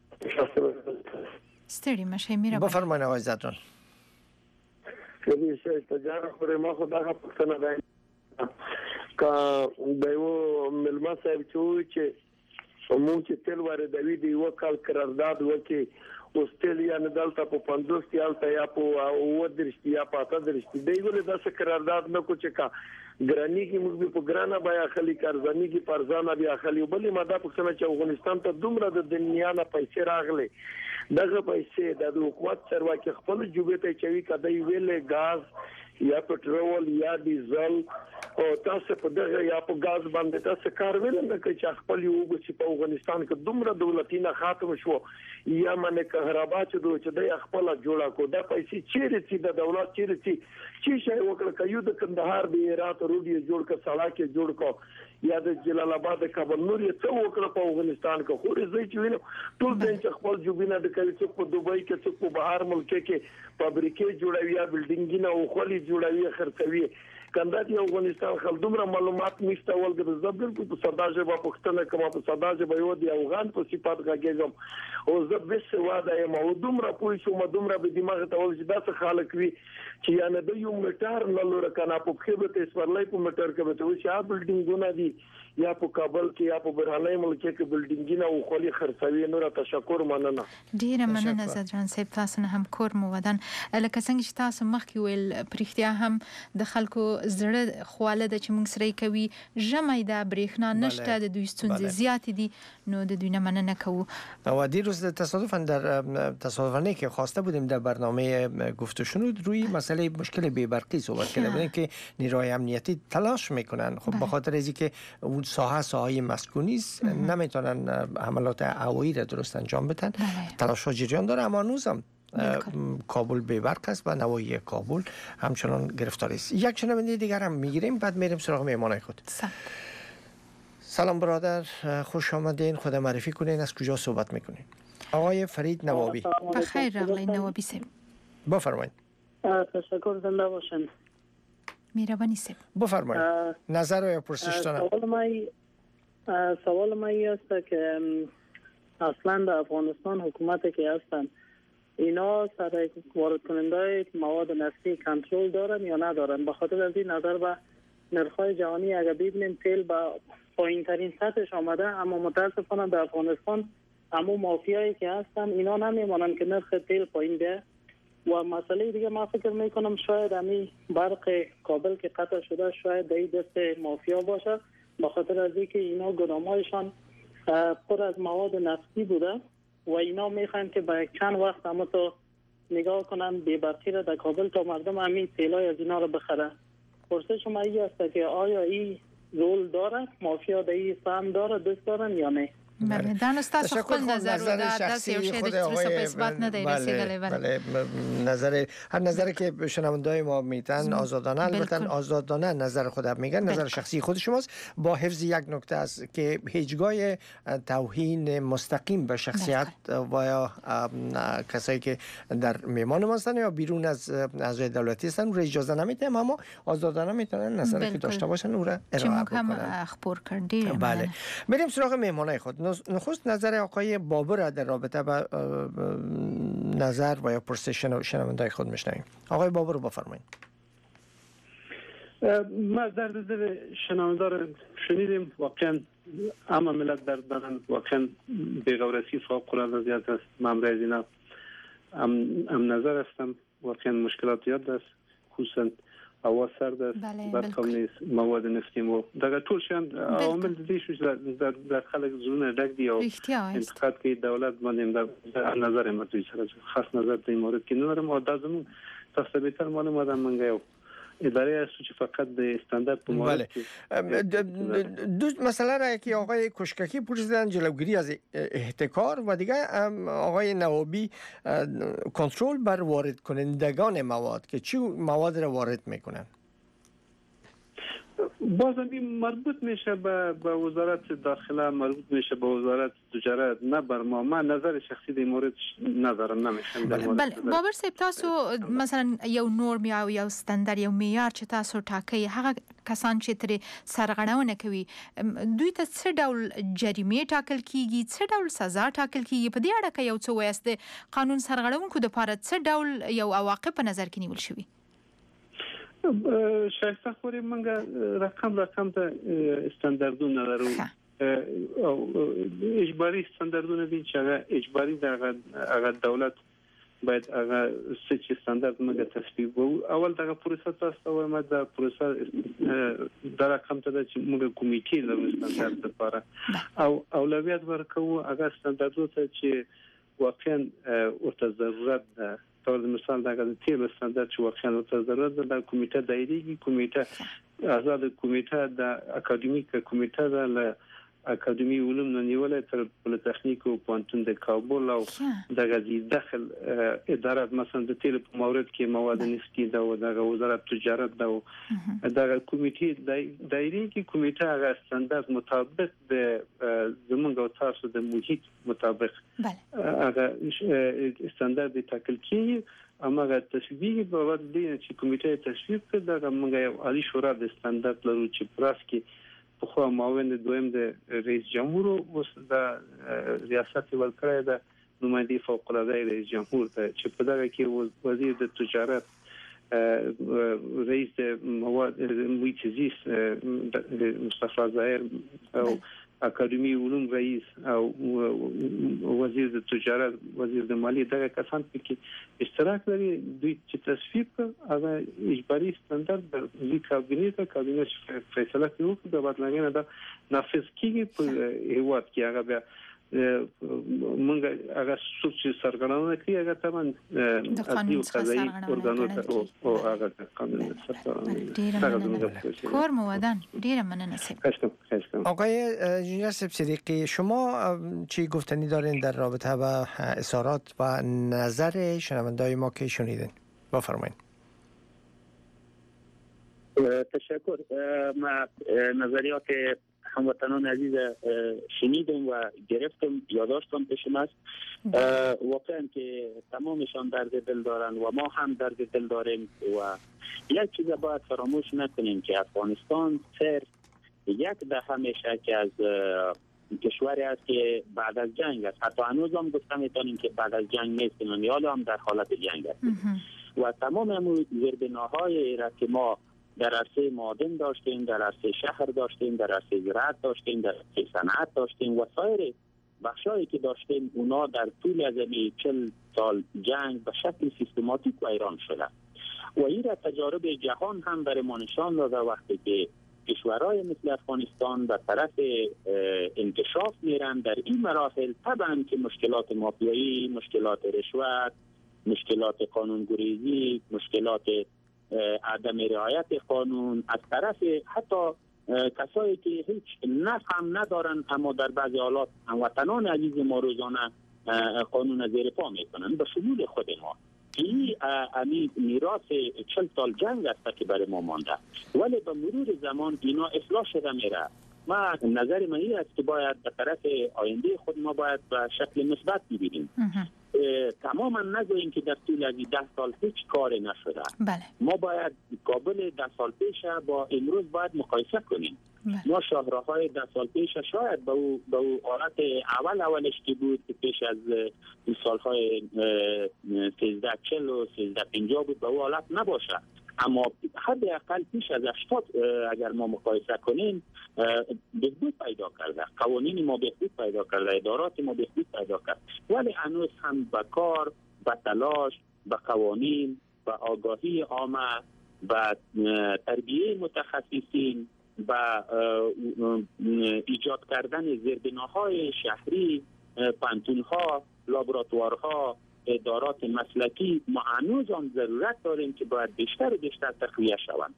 Speaker 4: ستړي مشه میره.
Speaker 3: بفرمایید آقای زدران.
Speaker 9: کبھی شایسته جان خو ما خو دا پښتنه ده کا دیو ملما صاحب چې مو چې تل واردوي دی وکال قرارداد وکي استرالیا نه دلته په پندوس کې الته یا په او درشتي یا په درشتي دی ولې دا څه قرارداد نه کو چې کا ګرانی کې موږ په ګرانه بیا خلی کارځنی کې پرځانه بیا خلی بلې ماده پښتنه چې افغانستان ته دومره د دنیا نه پیسې راغلي، دغه پیسې د حکومت سره کې خپل جوبې ته چوي کدی ویلې غاز یا پټرول یا ډیزل او تاسو په دغه یا په غاز باندې تاسو کار ویل نه کوي چې خپل یو چې په افغانستان کې دومره دولتي نه خاتم شو یا منه کهربا چې دوی چې د خپل جوړه کو د پیسې چیرې چې د دولت چیرې چې چې شای وکړه کيو د کندهار د هرات روډي جوړ ک سړک جوړ کو یا د جلال آباد کابل نور یې څو وکړه په افغانستان کې خو رځي چې وینم ټول د چې خپل جوبینه د کوي چې په دوبۍ کې چې په بهر ملک کې فابریکې جوړوي یا بلډینګونه او خولي جوړوي خرڅوي کنده دی افغانستان خل دومره معلومات نشته ولګ د زبر په صداجه په پښتنه کما په صداجه به یو دی افغان په صفات غږم او زبر سواده یم او دومره پوي شو دومره به دماغ ته ول چې داسې خلک وي چې یا نه د یو میټر نه لور کنه په خېبه ته سپرلای په میټر کې به ته چې ا بلډینګونه دي یا په کابل کې یا په برهاني ملک کې بلډینګونه او خولي خرڅوي. نور تشکر مننه.
Speaker 4: ډیره مننه زدران صاحب، تاسو نه هم کور مو ودان لکه څنګه چې تاسو مخکې ویل پرختیا هم د خلکو زړه خواله د چې موږ سره کوي ژمای د برېښنا نشته د دوی ستونزې زیات دي نو د دوی نه مننه کوو.
Speaker 3: و دیروز تصادفاً در تصادفاً که خواسته بودیم در برنامه گفت و شنود روی مسئله مشکل بی‌برقی صحبت کردیم، بودیم که نیروهای امنیتی تلاش میکنن خب به خاطر اینکه که اون ساحه ساحه مسکونی است نمیتونن حملات هوایی را درست انجام بدن. تلاش ها جریان داره اما هنوز هم کابل بی‌برق است و نواحی کابل همچنان گرفتار است. یک شنونده دیگر هم میگیریم بعد میریم سراغ مهمانای خود. سلام برادر، خوش آمدین. خود معرفی کنین، از کجا صحبت میکنین؟ آقای فرید نوابی.
Speaker 4: بخیر آقای نوابی صاحب.
Speaker 3: بفرمایید.
Speaker 10: تشکر، زنده باشین.
Speaker 4: مهربانی صاحب.
Speaker 3: بفرمایید. نظر یا پرسش دارم.
Speaker 10: سوال ما سوال ما است که اصلا در افغانستان حکومتی که هستن اینا سر وارد کننده مواد نفتی کنترل دارن یا ندارن؟ به خاطر از این نظر به نرخ‌های جهانی اگر ببینیم تیل با پایین ترین سطحش آمده، اما متاسفانه در افغانستان همون مافیایی که هستن اینا نمیمونن که نرخ تیل پایین بیاد. و مسئله دیگه ما فکر میکنم شاید همین برق کابل که قطع شده شاید در دست مافیا باشه، به خاطر از اینکه اینا گدامایشان پر از مواد نفتی بوده و اینا میخوان که با چند وقت اما تو نگاه کنن بی‌برقی را در کابل تا مردم همین تیلای از اینا رو بخره. پرسش ما این است که آیا این رول داره؟ مافیا در این سهم داره، دست دارن یا نه؟
Speaker 4: بله دان استاد خپل نظر رو در دست یو شی د اثبات نه دی رسیدلی.
Speaker 3: بله نظر هر نظری که شنوندای ما میتن آزادانه البته آزادانه نظر خود میگن، نظر شخصی خود شماست، با حفظ یک نکته است که هیچگاه توهین مستقیم به شخصیت و یا کسایی که در میمان ما هستن یا بیرون از اعضای دولتی هستن رو اجازه نمیدیم، اما آزادانه میتونن نظری که داشته باشن او را ارائه بکنن.
Speaker 4: اخبار کردیم.
Speaker 3: بله بریم سراغ مهمانای خود. نخست نظر آقای بابر در رابطه با نظر و یا پرسش شنوندای خود میشنویم. آقای بابر رو بفرمایید.
Speaker 6: ما در نظر شنونده رو شنیدیم، واقعا اما ملت در دارن، واقعا بی‌غورسی فوق العاده زیاد است. من از اینا ام نظر هستم، واقعا مشکلات زیاد است، خصوصا هوا سرد است، بعد کم نیست مواد نفتی و در طول شان عوامل دیشوش در در خلق زون رگ دی و انتقاد که دولت مانیم در نظر ما توی سر خاص نظر در این مورد که ندارم و دازمون تصابیتر مانم آدم منگیو اداره است که فقط به استاندارد
Speaker 3: بله دو مسئله را که آقای کشککی پرسیدن، جلوگیری از احتکار و دیگه آقای نوابی کنترل بر وارد کنندگان مواد که چی مواد را وارد میکنن.
Speaker 6: بازم این مربوط میشه به به وزارت داخله، مربوط میشه به وزارت تجارت، نه بر ما. من نظر شخصی در مورد ندارم، نمیشم در مورد.
Speaker 4: بله بابر صاحب تاسو مثلا یو نورم یا یو استاندارد یو معیار چې تاسو ټاکئ، هغه کسان چې تر سرغړونه کوي دوی ته څه ډول جریمه ټاکل کیږي، څه ډول سزا ټاکل کیږي؟ په دې اړه کې یو څه وایست د قانون سرغړونکو د لپاره څه ډول یو عواقب په نظر کې نیول شوي؟
Speaker 6: شایسته خوري منګه رقم رقم ته استانداردونه لرو او اجباري استانداردونه دي چې هغه اجباري دغه هغه دولت باید هغه سچ استاندارد منګه تصویب وو. اول دغه پروسه تاسو ته ما د پروسه د رقم ته چې موږ کمیټې لرو استاندارد لپاره او اولویت ورکوو هغه استانداردو ته چې واقعا ورته ضرورت ده. طور مثال دغه تیل استاندارد چې واقعا ورته ضرورت ده، د کمیټه دایریږي، کمیټه آزاد کمیټه د اکاډمیک کمیټه ده له اکادمی علوم نه نیولې تر پولیټیکنیک او پوهنتون د کابل او دغه داخل اداره مثلا د تیل په مورد کې مواد نفتی ده او دغه وزارت تجارت ده او دغه کمیټې دایره کې کمیټه هغه استاندارد مطابق د زمونږ او تاسو د محیط مطابق هغه استاندارد ټاکل کیږي. اما هغه تصویب په وخت دی چې کمیټه تصویب کړي دغه موږ یو عالی شورا د استاندارد لرو چې پراس کې خو معاون دویم د رئیس جمهور او د ریاست ولکړه د نمائندې فوق العاده رئیس جمهور ته چې په دغه کې وزیر د تجارت، رئیس مواد محیط زیست مصطفی ظاهر او اکادمی علوم رئیس او وزیر د تجارت، وزیر د مالیې دغه کسان کې اشتراک لري. دوی چې تصویب هغه اجباري استاندارد د کابینې ته کابینې فیصله کوي د بدلونونو د نافذ کیږي په هیواد کې. هغه بیا مونږ هغه څوک چې سرغړونه کوي هغه طبعا د قانون قضایي ارګانو ته او هغه قانون سرغړونه
Speaker 4: کار مودن ډیره مننه.
Speaker 3: آقای انجینیر صدیقی، شما چی گفتنی دارین در رابطه با اظهارات و نظر شنوندای ما که شنیدین؟ بفرمایید.
Speaker 5: تشکر. ما نظریات هموطنان عزیز شنیدم و گرفتم، یادداشتم پیشم است. واقعا که تمامشان درد دل دارن و ما هم درد دل داریم و یک چیز باید فراموش نکنیم که افغانستان صرف یک دهه میشه که از کشوری است که بعد از جنگ است. حتی هنوز هم گفتم میتونیم که بعد از جنگ نیستیم، یا هم در حالت جنگ است و تمام همون زیربناهای را که ما در عرصه معادن داشتیم، در عرصه شهر داشتیم، در عرصه زراعت داشتیم، در عرصه صنعت داشتیم و سایر بخشایی که داشتیم، اونا در طول از چهل سال جنگ به شکل سیستماتیک ویران شده و این را تجارب جهان هم برای ما نشان داده. وقتی که کشورهای مثل افغانستان به طرف انکشاف میرن در این مراحل، طبعا که مشکلات مافیایی، مشکلات رشوت، مشکلات قانونگریزی، مشکلات عدم رعایت قانون از طرف حتی کسایی که هیچ نفهم ندارن اما در بعضی حالات هموطنان عزیز ما روزانه قانون زیر پا میکنن به شمول خود ما. این امی میراث چل سال جنگ است که برای ما مانده، ولی به مرور زمان اینا اصلاح شده میره. ما نظر من این است که باید به طرف آینده خود ما باید به شکل مثبت ببینیم. تماما نگوییم که در طول از ده سال هیچ کار نشده.
Speaker 4: بله.
Speaker 5: ما باید کابل ده سال پیش با امروز باید مقایسه کنیم. بله. ما شاهراهای ده سال پیش شاید به او به او حالت اول اولش که بود که پیش از سالهای سیزده چل و سیزده پنجاه بود به او حالت نباشه، اما حداقل پیش از هشتاد اگر ما مقایسه کنیم بهبود پیدا کرده، قوانین ما بهبود پیدا کرده، ادارات ما بهبود پیدا کرده، ولی هنوز هم به کار، به تلاش، به قوانین، به آگاهی عامه، به تربیه متخصصین، به ایجاد کردن زیربناهای شهری، پانتونها، لابراتوارها، ادارات مسلکی، ما هنوز آن ضرورت داریم که باید بیشتر و بیشتر تقویه شوند.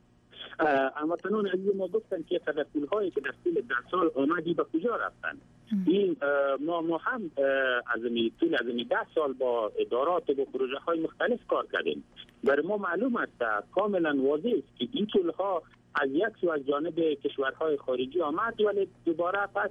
Speaker 5: هموطنان عزیز ما گفتن که تدخل هایی که در طول ده سال آمدی به کجا رفتن. این ما ما هم از طول از ده سال با ادارات و پروژه های مختلف کار کردیم. برای ما معلوم است، کاملا واضح است که این طول ها از یک سو از جانب کشورهای خارجی آمد، ولی دوباره پس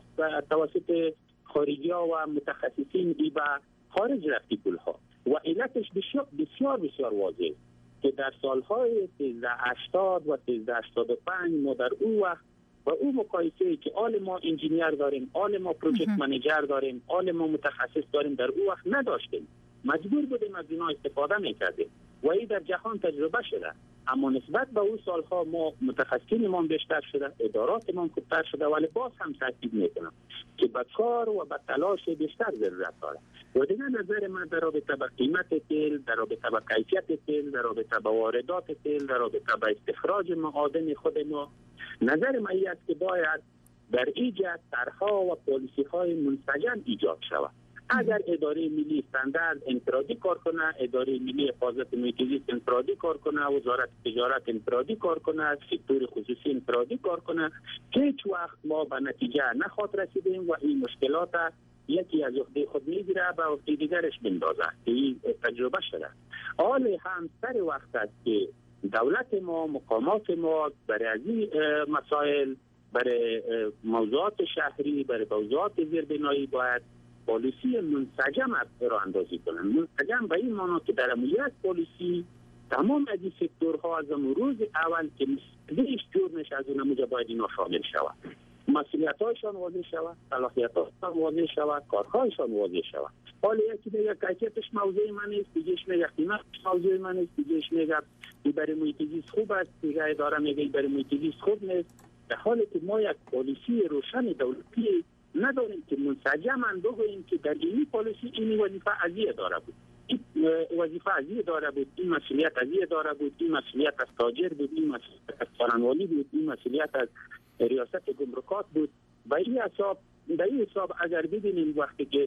Speaker 5: توسط خارجی ها و متخصصین ای به خارج رفتی پول ها و علتش بسیار بسیار بسیار واضح که در سالهای سیزده هشتاد و سیزده هشتاد و پنج ما در اون وقت و اون مقایسه که آل ما انجینیر داریم، آل ما پروژکت منیجر داریم، آل ما متخصص داریم در اون وقت نداشتیم، مجبور بودیم از اینا استفاده میکردیم و این در جهان تجربه شده. اما نسبت به اون سالها ما متخصصینمان بیشتر شده، اداراتمان خوبتر شده، ولی باز هم تاکید میکنم که به کار و به تلاش بیشتر ضرورت داره. و دیگر نظر من در رابطه با قیمت تیل، در رابطه با کیفیت تیل، در رابطه با واردات تیل، در رابطه با استخراج معادن خود ما، نظر من است که باید در ایجاد طرح‌ها و پالیسی‌های منسجم ایجاد شود. اگر اداره ملی استاندارد انفرادی کار کنه، اداره ملی حفاظت محیط زیست انفرادی کار کنه، وزارت تجارت انفرادی کار کنه، سکتور خصوصی انفرادی کار کنه، هیچ وقت ما به نتیجه نخواهد رسیدیم و این مشکلات یکی از عهده خود میگیره به عهده دیگرش بندازه. این تجربه شده. حال هم سر وقت است که دولت ما، مقامات ما برای از این مسائل، برای موضوعات شهری، برای موضوعات زیربنایی باید پالیسی منسجم راه اندازی کنند. منسجم به این معنی که در عملیات پالیسی تمام از این سکتورها از روز اول که مسئولیتش جور میشه از اون موجب باید اینا شامل شود، مسئولیت‌هایشان واضح شود، صلاحیت‌هایشان واضح شود، کارهایشان واضح شود. حالا یکی میگه کیفیتش موضوع من نیست، دیگه‌اش میگه قیمتش موضوع من نیست، دیگه‌اش میگه برای محیط زیست خوب است، دیگه اداره میگه برای محیط زیست خوب نیست. در حالی که ما یک پالیسی روشن دولتی نداریم که منسجماً بگوییم که در این پالیسی این وظیفه از این اداره بود، این وظیفه از این اداره بود، این مسئولیت از این اداره بود، این مسئولیت از تاجر بود، این مسئولیت از فرمانوالی بود، این مسئولیت از ریاست گمرکات بود. به این حساب به این حساب اگر ببینیم وقتی که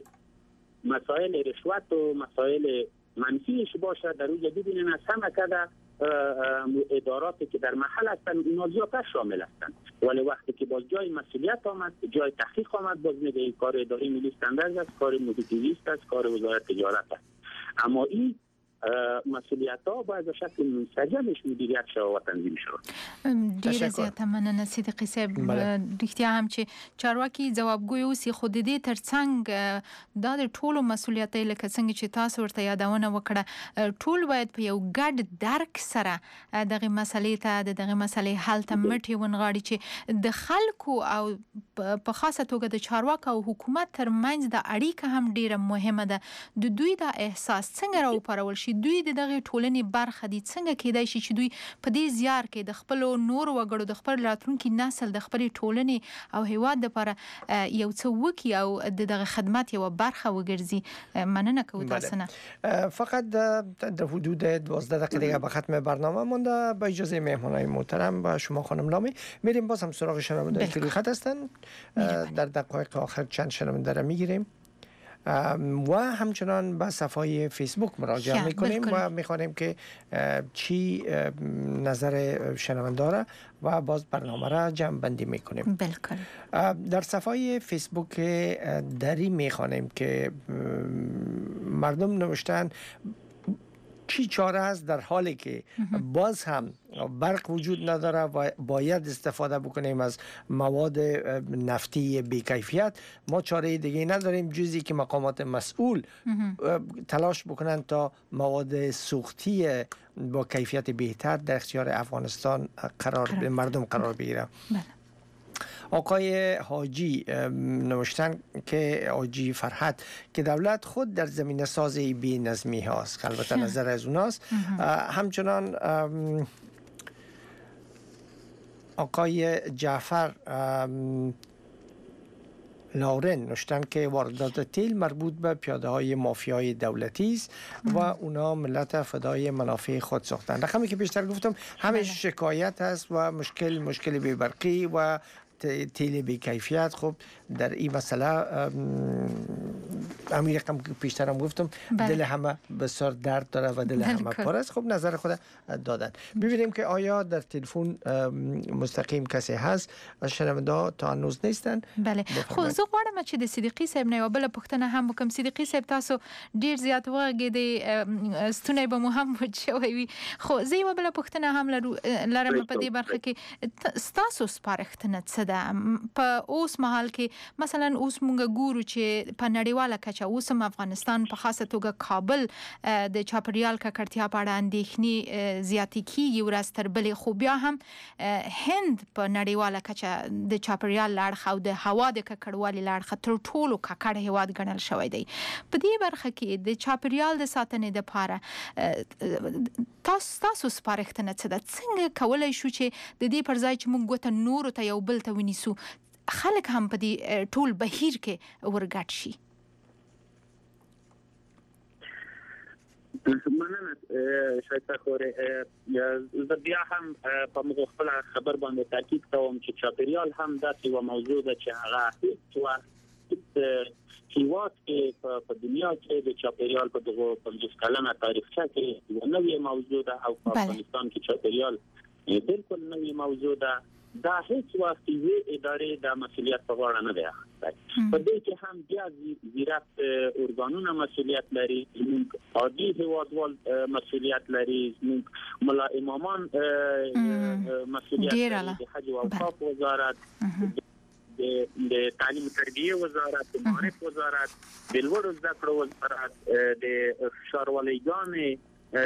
Speaker 5: مسائل رشوت و مسائل منفیش باشه در اونجا ببینیم از همه کده اداراتی که در محل هستن اینا زیادتر شامل هستن، ولی وقتی که باز جای مسئولیت آمد، جای تحقیق آمد، باز میگه این کار اداره ملی استاندارد است، کار محیط زیست است، کار وزارت تجارت است. اما این مسئولیت ها باید به شکل منسجمش مدیریت شود و تنظیم شود.
Speaker 4: ډیره زیاته مننه صدیقی صاحب. رښتیا هم چې چارواکي ځوابګوی اوسي، خو د دې ترڅنګ دا د ټولو مسؤلیت دی، لکه څنګه چې تاسو ورته یادونه وکړه، ټول باید په یو ګډ درک سره دغه مسلې ته د دغه مسلې حل ته مټې ونغاړي چې د خلکو او په خاصه توګه د چارواکو او حکومت ترمنځ د اړیکه هم ډیره مهمه ده. د دوی د احساس څنګه راوپارول شي، دوی د دغه ټولنې برخه دي، څنګه کېدای شي چې دوی په دې زیار کې د خپل نور وګړو د خپل راتلونکي نسل د خپل ټولنې او هیواد لپاره یو څه وکړي او د دغه خدمات یو برخه وګرځي. مننه کوم تاسو نه.
Speaker 3: فقط در حدود دوازده دقیقه دیگه به ختم برنامه مونده. با اجازه مهمانای محترم با شما خانم لامی میریم باز هم سراغ شنونده که روی خط هستن. در دقایق آخر چند شنونده را میگیریم. و همچنان به صفحه فیسبوک مراجعه میکنیم و میخوانیم که چی نظر شنونده داره و باز برنامه را جمع بندی میکنیم.
Speaker 4: بالکل.
Speaker 3: در صفحه فیسبوک دری میخوانیم که مردم نوشتن چی چاره است در حالی که باز هم برق وجود نداره و باید استفاده بکنیم از مواد نفتی بی‌کیفیت. ما چاره دیگه نداریم جزی که مقامات مسئول تلاش بکنن تا مواد سوختی با کیفیت بهتر در اختیار افغانستان قرار به مردم قرار بگیره. آقای حاجی نوشتن که حاجی فرحت که دولت خود در زمینه ساز بی نظمی هاست، البته نظر از اوناست. همچنان آقای جعفر لورن نوشتن که واردات تیل مربوط به پیاده های مافیای دولتی است و اونا ملت فدای منافع خود ساختن. رقمی که بیشتر گفتم همه شکایت است و مشکل مشکل بی برقی و تیل بی کیفیت. خب در این مسئله همین رقم که پیشتر هم گفتم بله. دل همه بسیار درد داره و دل همه پر است. خب نظر خود دادن. ببینیم که آیا در تلفن مستقیم کسی هست از شنونده تا هنوز نیستن.
Speaker 4: بله. خو زه غواړم چې د صدیقي صاحب نه یو بل پوښتنه هم وکم. صدیقي صاحب تاسو ډیر زیات وغږیدئ، ستونی به مو هم وچ شوی وي، خو زه یو بل پوښتنه هم لرم په دې برخه کې. ستاسو سپارښتنه څه ده په اوس مهال کې؟ مثلا اوس مونږ ګورو چې په نړیواله کچه اوس هم افغانستان په خاصه توګه کابل د چاپریال ککړتیا په اړه اندېښنې زیاتې کیږي ورځ تر بلې، خو بیا هم هند په نړیواله کچه د چاپریال له اړخه او د هوا د ککړوالي له اړخه تر ټولو ککړ هیواد ګڼل شوی دی. په دې برخه کې د چاپریال د ساتنې دپاره تاسو تاسو سپارښتنه څه ده؟ څنګه کولی شو چې د دې پر ځای چې موږ ګوته نورو ته یو بل ته ونیسو، خلک هم په دې ټول بهیر کې ورګډ شي؟
Speaker 5: مننه شایسته خوري. زه بیا هم په موږ خپل خبر باندې تاکید کوم چې چاپیریال هم داسې یو موضوع ده چې هغه هیڅ وخت هیواد کې په دنیا کې د چاپیریال په دغه پنځوس کلنه تاریخچه کې یو نوې موضوع ده او په افغانستان کې چاپیریال بالکل نوې موضوع ده. دا هیڅ وخت یوې ادارې د مسؤلیت په غاړه نه دی اخیستی. په دې کې هم بیا زیرک ارګانونه مسؤلیت لري، زموږ عادي هیوادوال مسؤلیت لري، زموږ ملا امامان مسؤلیت لري، د حج او اوقاف وزارت، د تعلیم و تربیه وزارت، د معارف وزارت، د لوړو زده کړو وزارت، د ښاروالۍ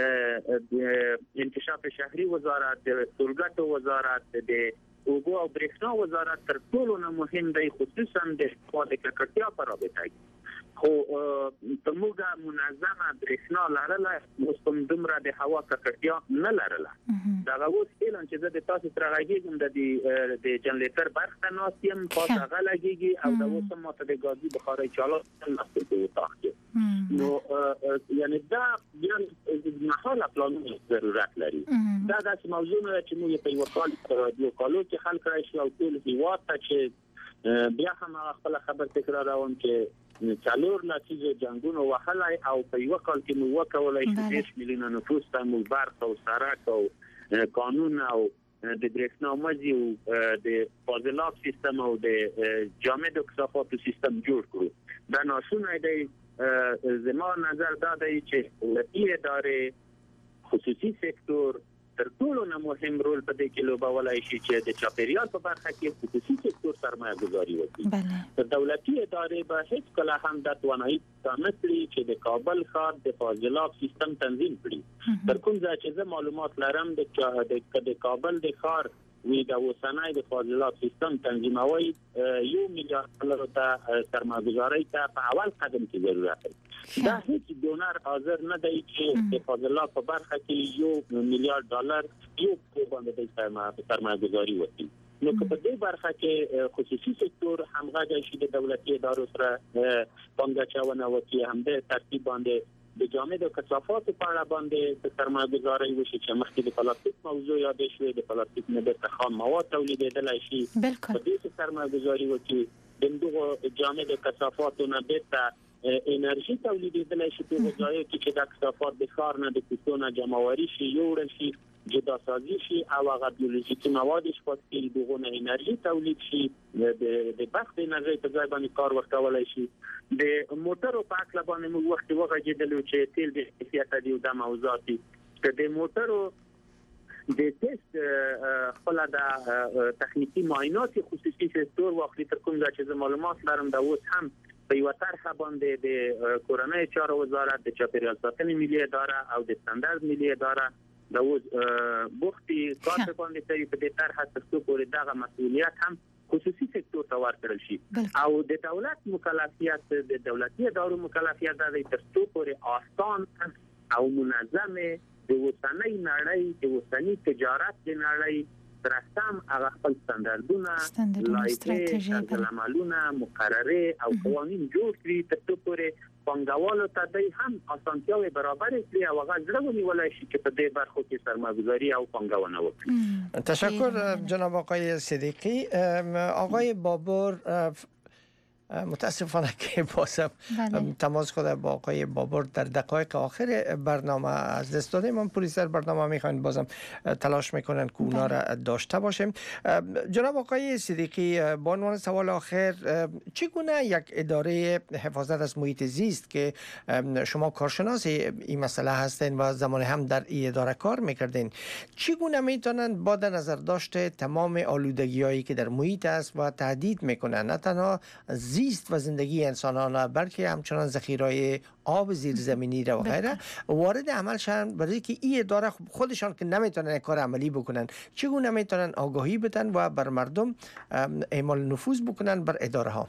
Speaker 5: د انکشاف شهري وزارت، د ټولګټو وزارت، د اوبو او برېښنا وزارت تر ټولو نه مهم دی، خصوصا د هوا د ککړتیا په رابطه کې. خو په موږ منظمه برېښنا لرله، اوس هم دومره د هوا ککړتیا نه لرله. دغه اوس اعلان چې زه د تاسو سره غږیږم د د جنریټر برق ته ناست یم، پاس هغه لګېږي او د اوس هم ماته د ګازي بخارۍ چالان ناست دی په اتاق کې. نو یعنی دا بیا محاله پلانونو ضرورت لري. دا داسې موضوع نه چې موږ په یو کال په یو کالو کې حل کړی شي او ټول هیواد ته چې بیا هم هغه خپل خبر تکراروم چې څلور لسیزه جنگونو وهلای او په یو کال کې موږ وکولای شو دېرش میلیونه نفوس ته موږ برق او سړک او قانون او د برېښنا مزي او د فاضلاب سیستم او د جامد کثافاتو سیستم جوړ کړو. دا ناشونی دی. زما نظر دا دی چې دولتي ادارې، خصوصي سکتور تر ټولو نه مهم رول په دې کې لوبولای شي چې د چاپیریال په برخه کې خصوصي سکتور سرمایه گذاري وکړي. د دولتي ادارې به هیڅ کله هم د توانایي نه کړي چې د کابل ښار د فاضلاب سیستم تنظیم کړي. تر کوم ځای چې زه معلومات لرم د کابل د ښار وی د اوسنۍ د فاضلاب سیستم تنظیموي یو میلیارډ ډالر ته سرمایه گذاري ته په اول قدم کې ضرورت دی. دا هیڅ ډونر حاضر نه دی چې د فاضلاب په برخه کې یو میلیارډ ډالر یو باندې د سرمایه گذاري وکړي. نو په دې برخه کې خصوصي سکتور همغږي شي د دولتي ادارو سره پنځچاونه وکړي، هم د ترتیب باندې د جامد او کثافاتو په اړه باندې د سرمایه گذاري وشي چې مخکې د پلاستیک موضوع یادې شوې، د پلاستیک نه د خام مواد تولیدېدلای شي. په دې کې سرمایه گذاري وکړي، د دغه جامد او کثافاتو نه بیرته انرژی تولیدیدلی شي په ځای کې چې د کثافات د ښار نه د کوڅو نه جمعواري شي یوړل شي جدا سازی شي او هغه بیولوژیکي موادش پاتې دغه انرژي تولید شي د بخت انرژي په ځای باندې کار ورکولای شي د موټرو په اړه باندې موږ وخت وغږیدل چې تیل د کیفیت دی د موضوعات چې د موټرو د ټیسټ خپل د تخنیکی معاینات خصوصي سکتور واخلي تر کوم ځای چې معلومات لرم دا اوس هم په یو طرحه باندې د کورنۍ چارو وزارت د چاپیریال ساتنې ملي اداره او د استاندارد ملي اداره د اوس بوختي کار باندې کوي په دې طرحه تاسو پورې دغه مسؤلیت هم خصوصي سکتور ته ورکړل شي او د دولت مکلفیت د دولتي ادارو مکلفیت د تاسو پورې آسان او منظمه د وسنۍ نړۍ د وسنۍ تجارت د نړۍ ترڅم هغه خپل ستاندردونه لایحې عملونه مقرره او قوانین جوړ کړي تر پورې پنګوالو ته د هم اسانتیاوي برابر کړي او هغه ځړونی ولای شي چې په دې برخو کې سرمایه‌گذاری او پنګونه وکړي.
Speaker 3: تشکر جناب آقای صدیقی. آقای بابور متاسفانه که بازم تماس خود با آقای بابور در دقایق آخر برنامه از دست دادیم. من پلیسر برنامه میخواین بازم تلاش میکنن که اونا را داشته باشیم. جناب آقای صدیقی با عنوان سوال آخر چگونه یک اداره حفاظت از محیط زیست که شما کارشناس این مسئله هستین و زمان هم در این اداره کار میکردین چگونه میتونن با در نظر داشته تمام آلودگی هایی که در محیط است و تهدید میکنن نه تنها زیست و زندگی انسانان بلکه همچنان ذخیره‌های آب زیرزمینی را و غیره وارد عمل شدن برای که این اداره خودشان که نمیتونن کار عملی بکنن چگونه میتونن آگاهی بدن و بر مردم اعمال نفوذ بکنن بر اداره ها.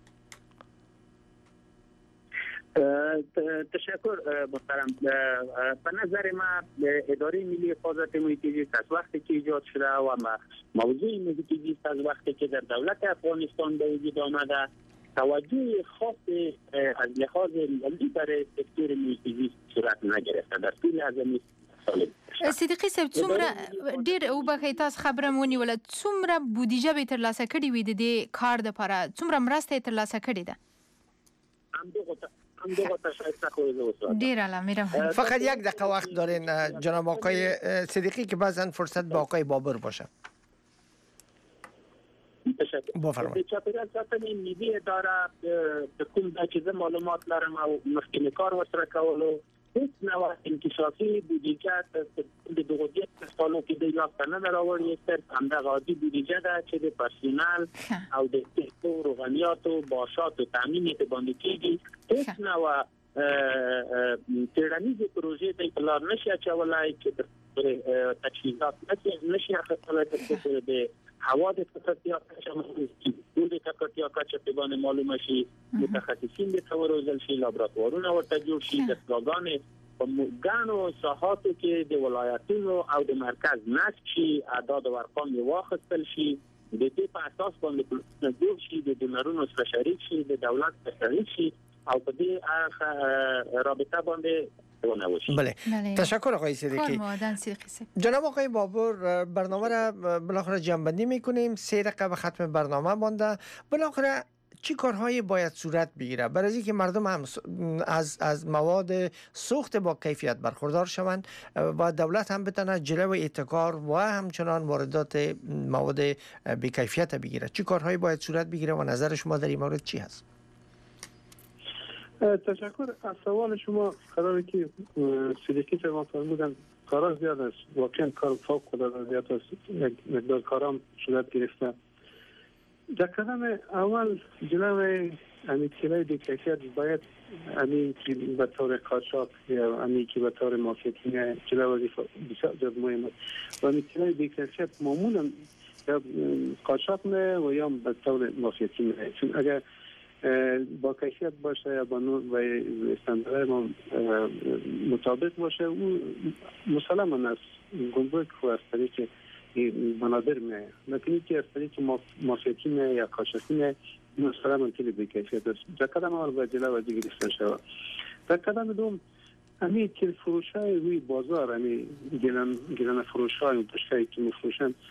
Speaker 5: تشکر محترم. به نظر ما اداره ملی حفاظت محیط زیست از وقتی که ایجاد شده و موضوع محیط زیست از وقتی که در دولت افغانستان به وجود آمده توجه خاص از لحاظ ملی برای سکتور محیط زیست صورت نگرفته در طول هزینه سال.
Speaker 4: صدیقی صاحب څومره ډیر او بخې تاسو خبره مونی ولا څومره بودیجه به ترلاسه کړی وي د دې کار د لپاره څومره مرسته ترلاسه کړی ده؟
Speaker 3: فقط یک دقیقه وقت دارین جناب آقای صدیقی که بعضا فرصت با آقای بابر باشه.
Speaker 5: بفرمایید. چاپیریال ساتنې ملي اداره د کوم د چیز معلومات لرم او مخکې کار وسره کولو هیڅ نوع انکشافي بودیجه د دغه د سالو کې د یافته نه راوړي صرف همدغه عادي بودیجه ده چې د پرسونل او د تخنیک روغنیاتو باشات او تامین ته باندې کیږي هیڅ نوع ترانیزي پروژې د پلان نشي اچولای چې د تجهیزات نشي اخیستلای چې د هوا د کثرتیا کچه د کثرتیا کچه په باندې معلومه شي متخصصین د تورزل شي لابراتوارونه ورته جوړ شي د سلاګانې په ګانو ساحاتو کې د ولایتونو او د مرکز نشي شي اعداد او ارقام واخیستل شي د دې په اساس باندې جوړ شي د ډونرونو سره شریک شي د دولت سره شریک شي او په دې رابطه باندې
Speaker 3: بله. تشکر آقای صدیقی. جناب آقای بابور برنامه را بالاخره جمع‌بندی میکنیم. سه دقیقه به ختم برنامه مانده. بالاخره چی کارهایی باید صورت بگیره برای اینکه مردم هم از از مواد سوخت با کیفیت برخوردار شوند و دولت هم بتونه جلو احتکار و همچنان واردات مواد بی‌کیفیت بگیره؟ چی کارهایی باید صورت بگیره و نظر شما در این مورد چی هست؟
Speaker 6: تشکر. از سوال شما قراره که صدیقی صاحب فرمودن کارا زیاد است، واقعا کار فوق العاده زیاد است، یک مقدار کارام صورت گرفته. در قدم اول جلوی امیتیلای بی‌کیفیت باید امی که به طور قاچاق یا امی که به طور مافیتی جلو وظیفه بسیار زیاد مهم است و امیتیلای بی‌کیفیت معمولا یا قاچاق نه و یا به طور مافیتی نه، چون اگر با کیفیت باشه یا با نوع و استاندارد ما مطابق باشه او مسلما از گمرک و از طریق منابر میه، لیکن که از طریق مافیتی میه یا قاچاقی میه مسلما کلی به کیفیت است. در قدم اول باید جلو ورزی گرفته شود. در قدم دوم امی تل فروشای روی بازار، امی گلن گلن فروشای و پشتایی که میفروشن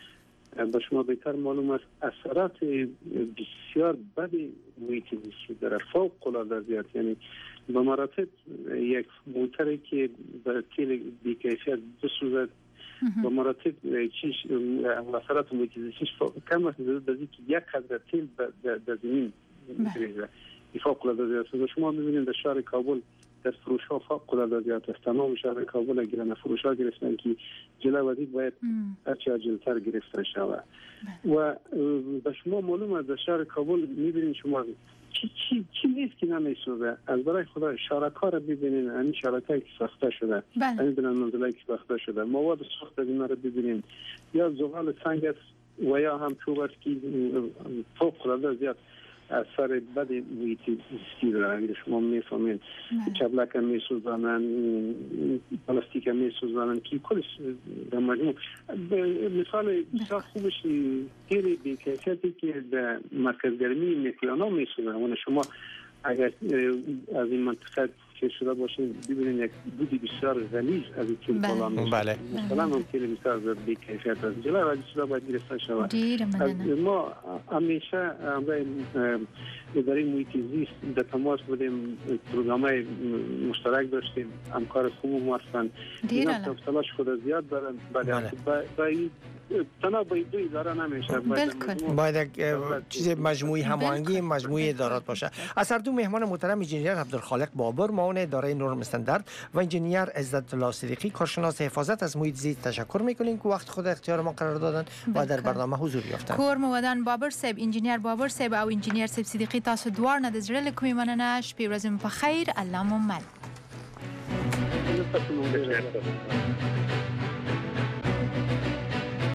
Speaker 6: به شما بهتر معلوم است اثرات بسیار بد محیط زیستی داره، فوق العاده زیاد. یعنی به مراتب یک موتری که به تیل بیکیفیت بسوزد به مراتب چیش اثرات محیط زیستیش کم است در که یک قدر تیل در زمین بریزه. فوق العاده زیاد. شما می‌بینید در شهر کابل در فروش ها فوق العاده زیاد است. تمام شهر کابل گرفته فروش ها گرفتن که جلو وزید باید هرچی عاجل‌تر گرفته شود. و به شما معلوم است در شهر کابل می‌بینید شما چی چی چی نیست که نمی‌سوزه. از برای خدا شارک‌ها را ببینید، این شارکایی که ساخته شده، این بلند منزلایی که ساخته شده، مواد ساخت از اینا را ببینید، یا زغال سنگ است و یا هم چوب است که فوق العاده زیاد اثر بد محیط زیستی داره. اگر شما میفهمید چبلک هم میسوزانن، پلاستیک هم میسوزانن که کلش در مجموع. مثال بسیار خوبش تیل بیکیفیتی که در مرکز گرمی نکلیانا میسوزانن. شما اگر از این منطقه که شده باشین ببینید یک بودی بسیار غلیظ از این تیل بالا میشه.
Speaker 3: بله.
Speaker 6: مثلا هم تیل بسیار بی کیفیت است. جلوی وجه شده باید گرفته شود. ما همیشه برای اداره محیط زیست در تماس بودیم، پروگرام‌های مشترک داشتیم، همکار خوب هستند. اینا تلاش خود زیاد دارن. برای تنها با دو اداره نمیشه.
Speaker 3: باید یک چیز مجموعی هماهنگی مجموعی ادارات باشه. از هر دو مهمان محترم انجینیر عبدالخالق بابر معاون اداره نورم استاندارد و انجینیر عزت الله صدیقی کارشناس حفاظت از محیط زیست تشکر میکنیم که وقت خود اختیار ما قرار دادن و در برنامه حضور یافتن.
Speaker 4: کور مودان بابر صاحب، انجینیر بابر صاحب او انجینیر صاحب صدیقی، تاسو دوار نه د زړه له کومې مننه. شپې ورځې مو په خیر. الله مو مل.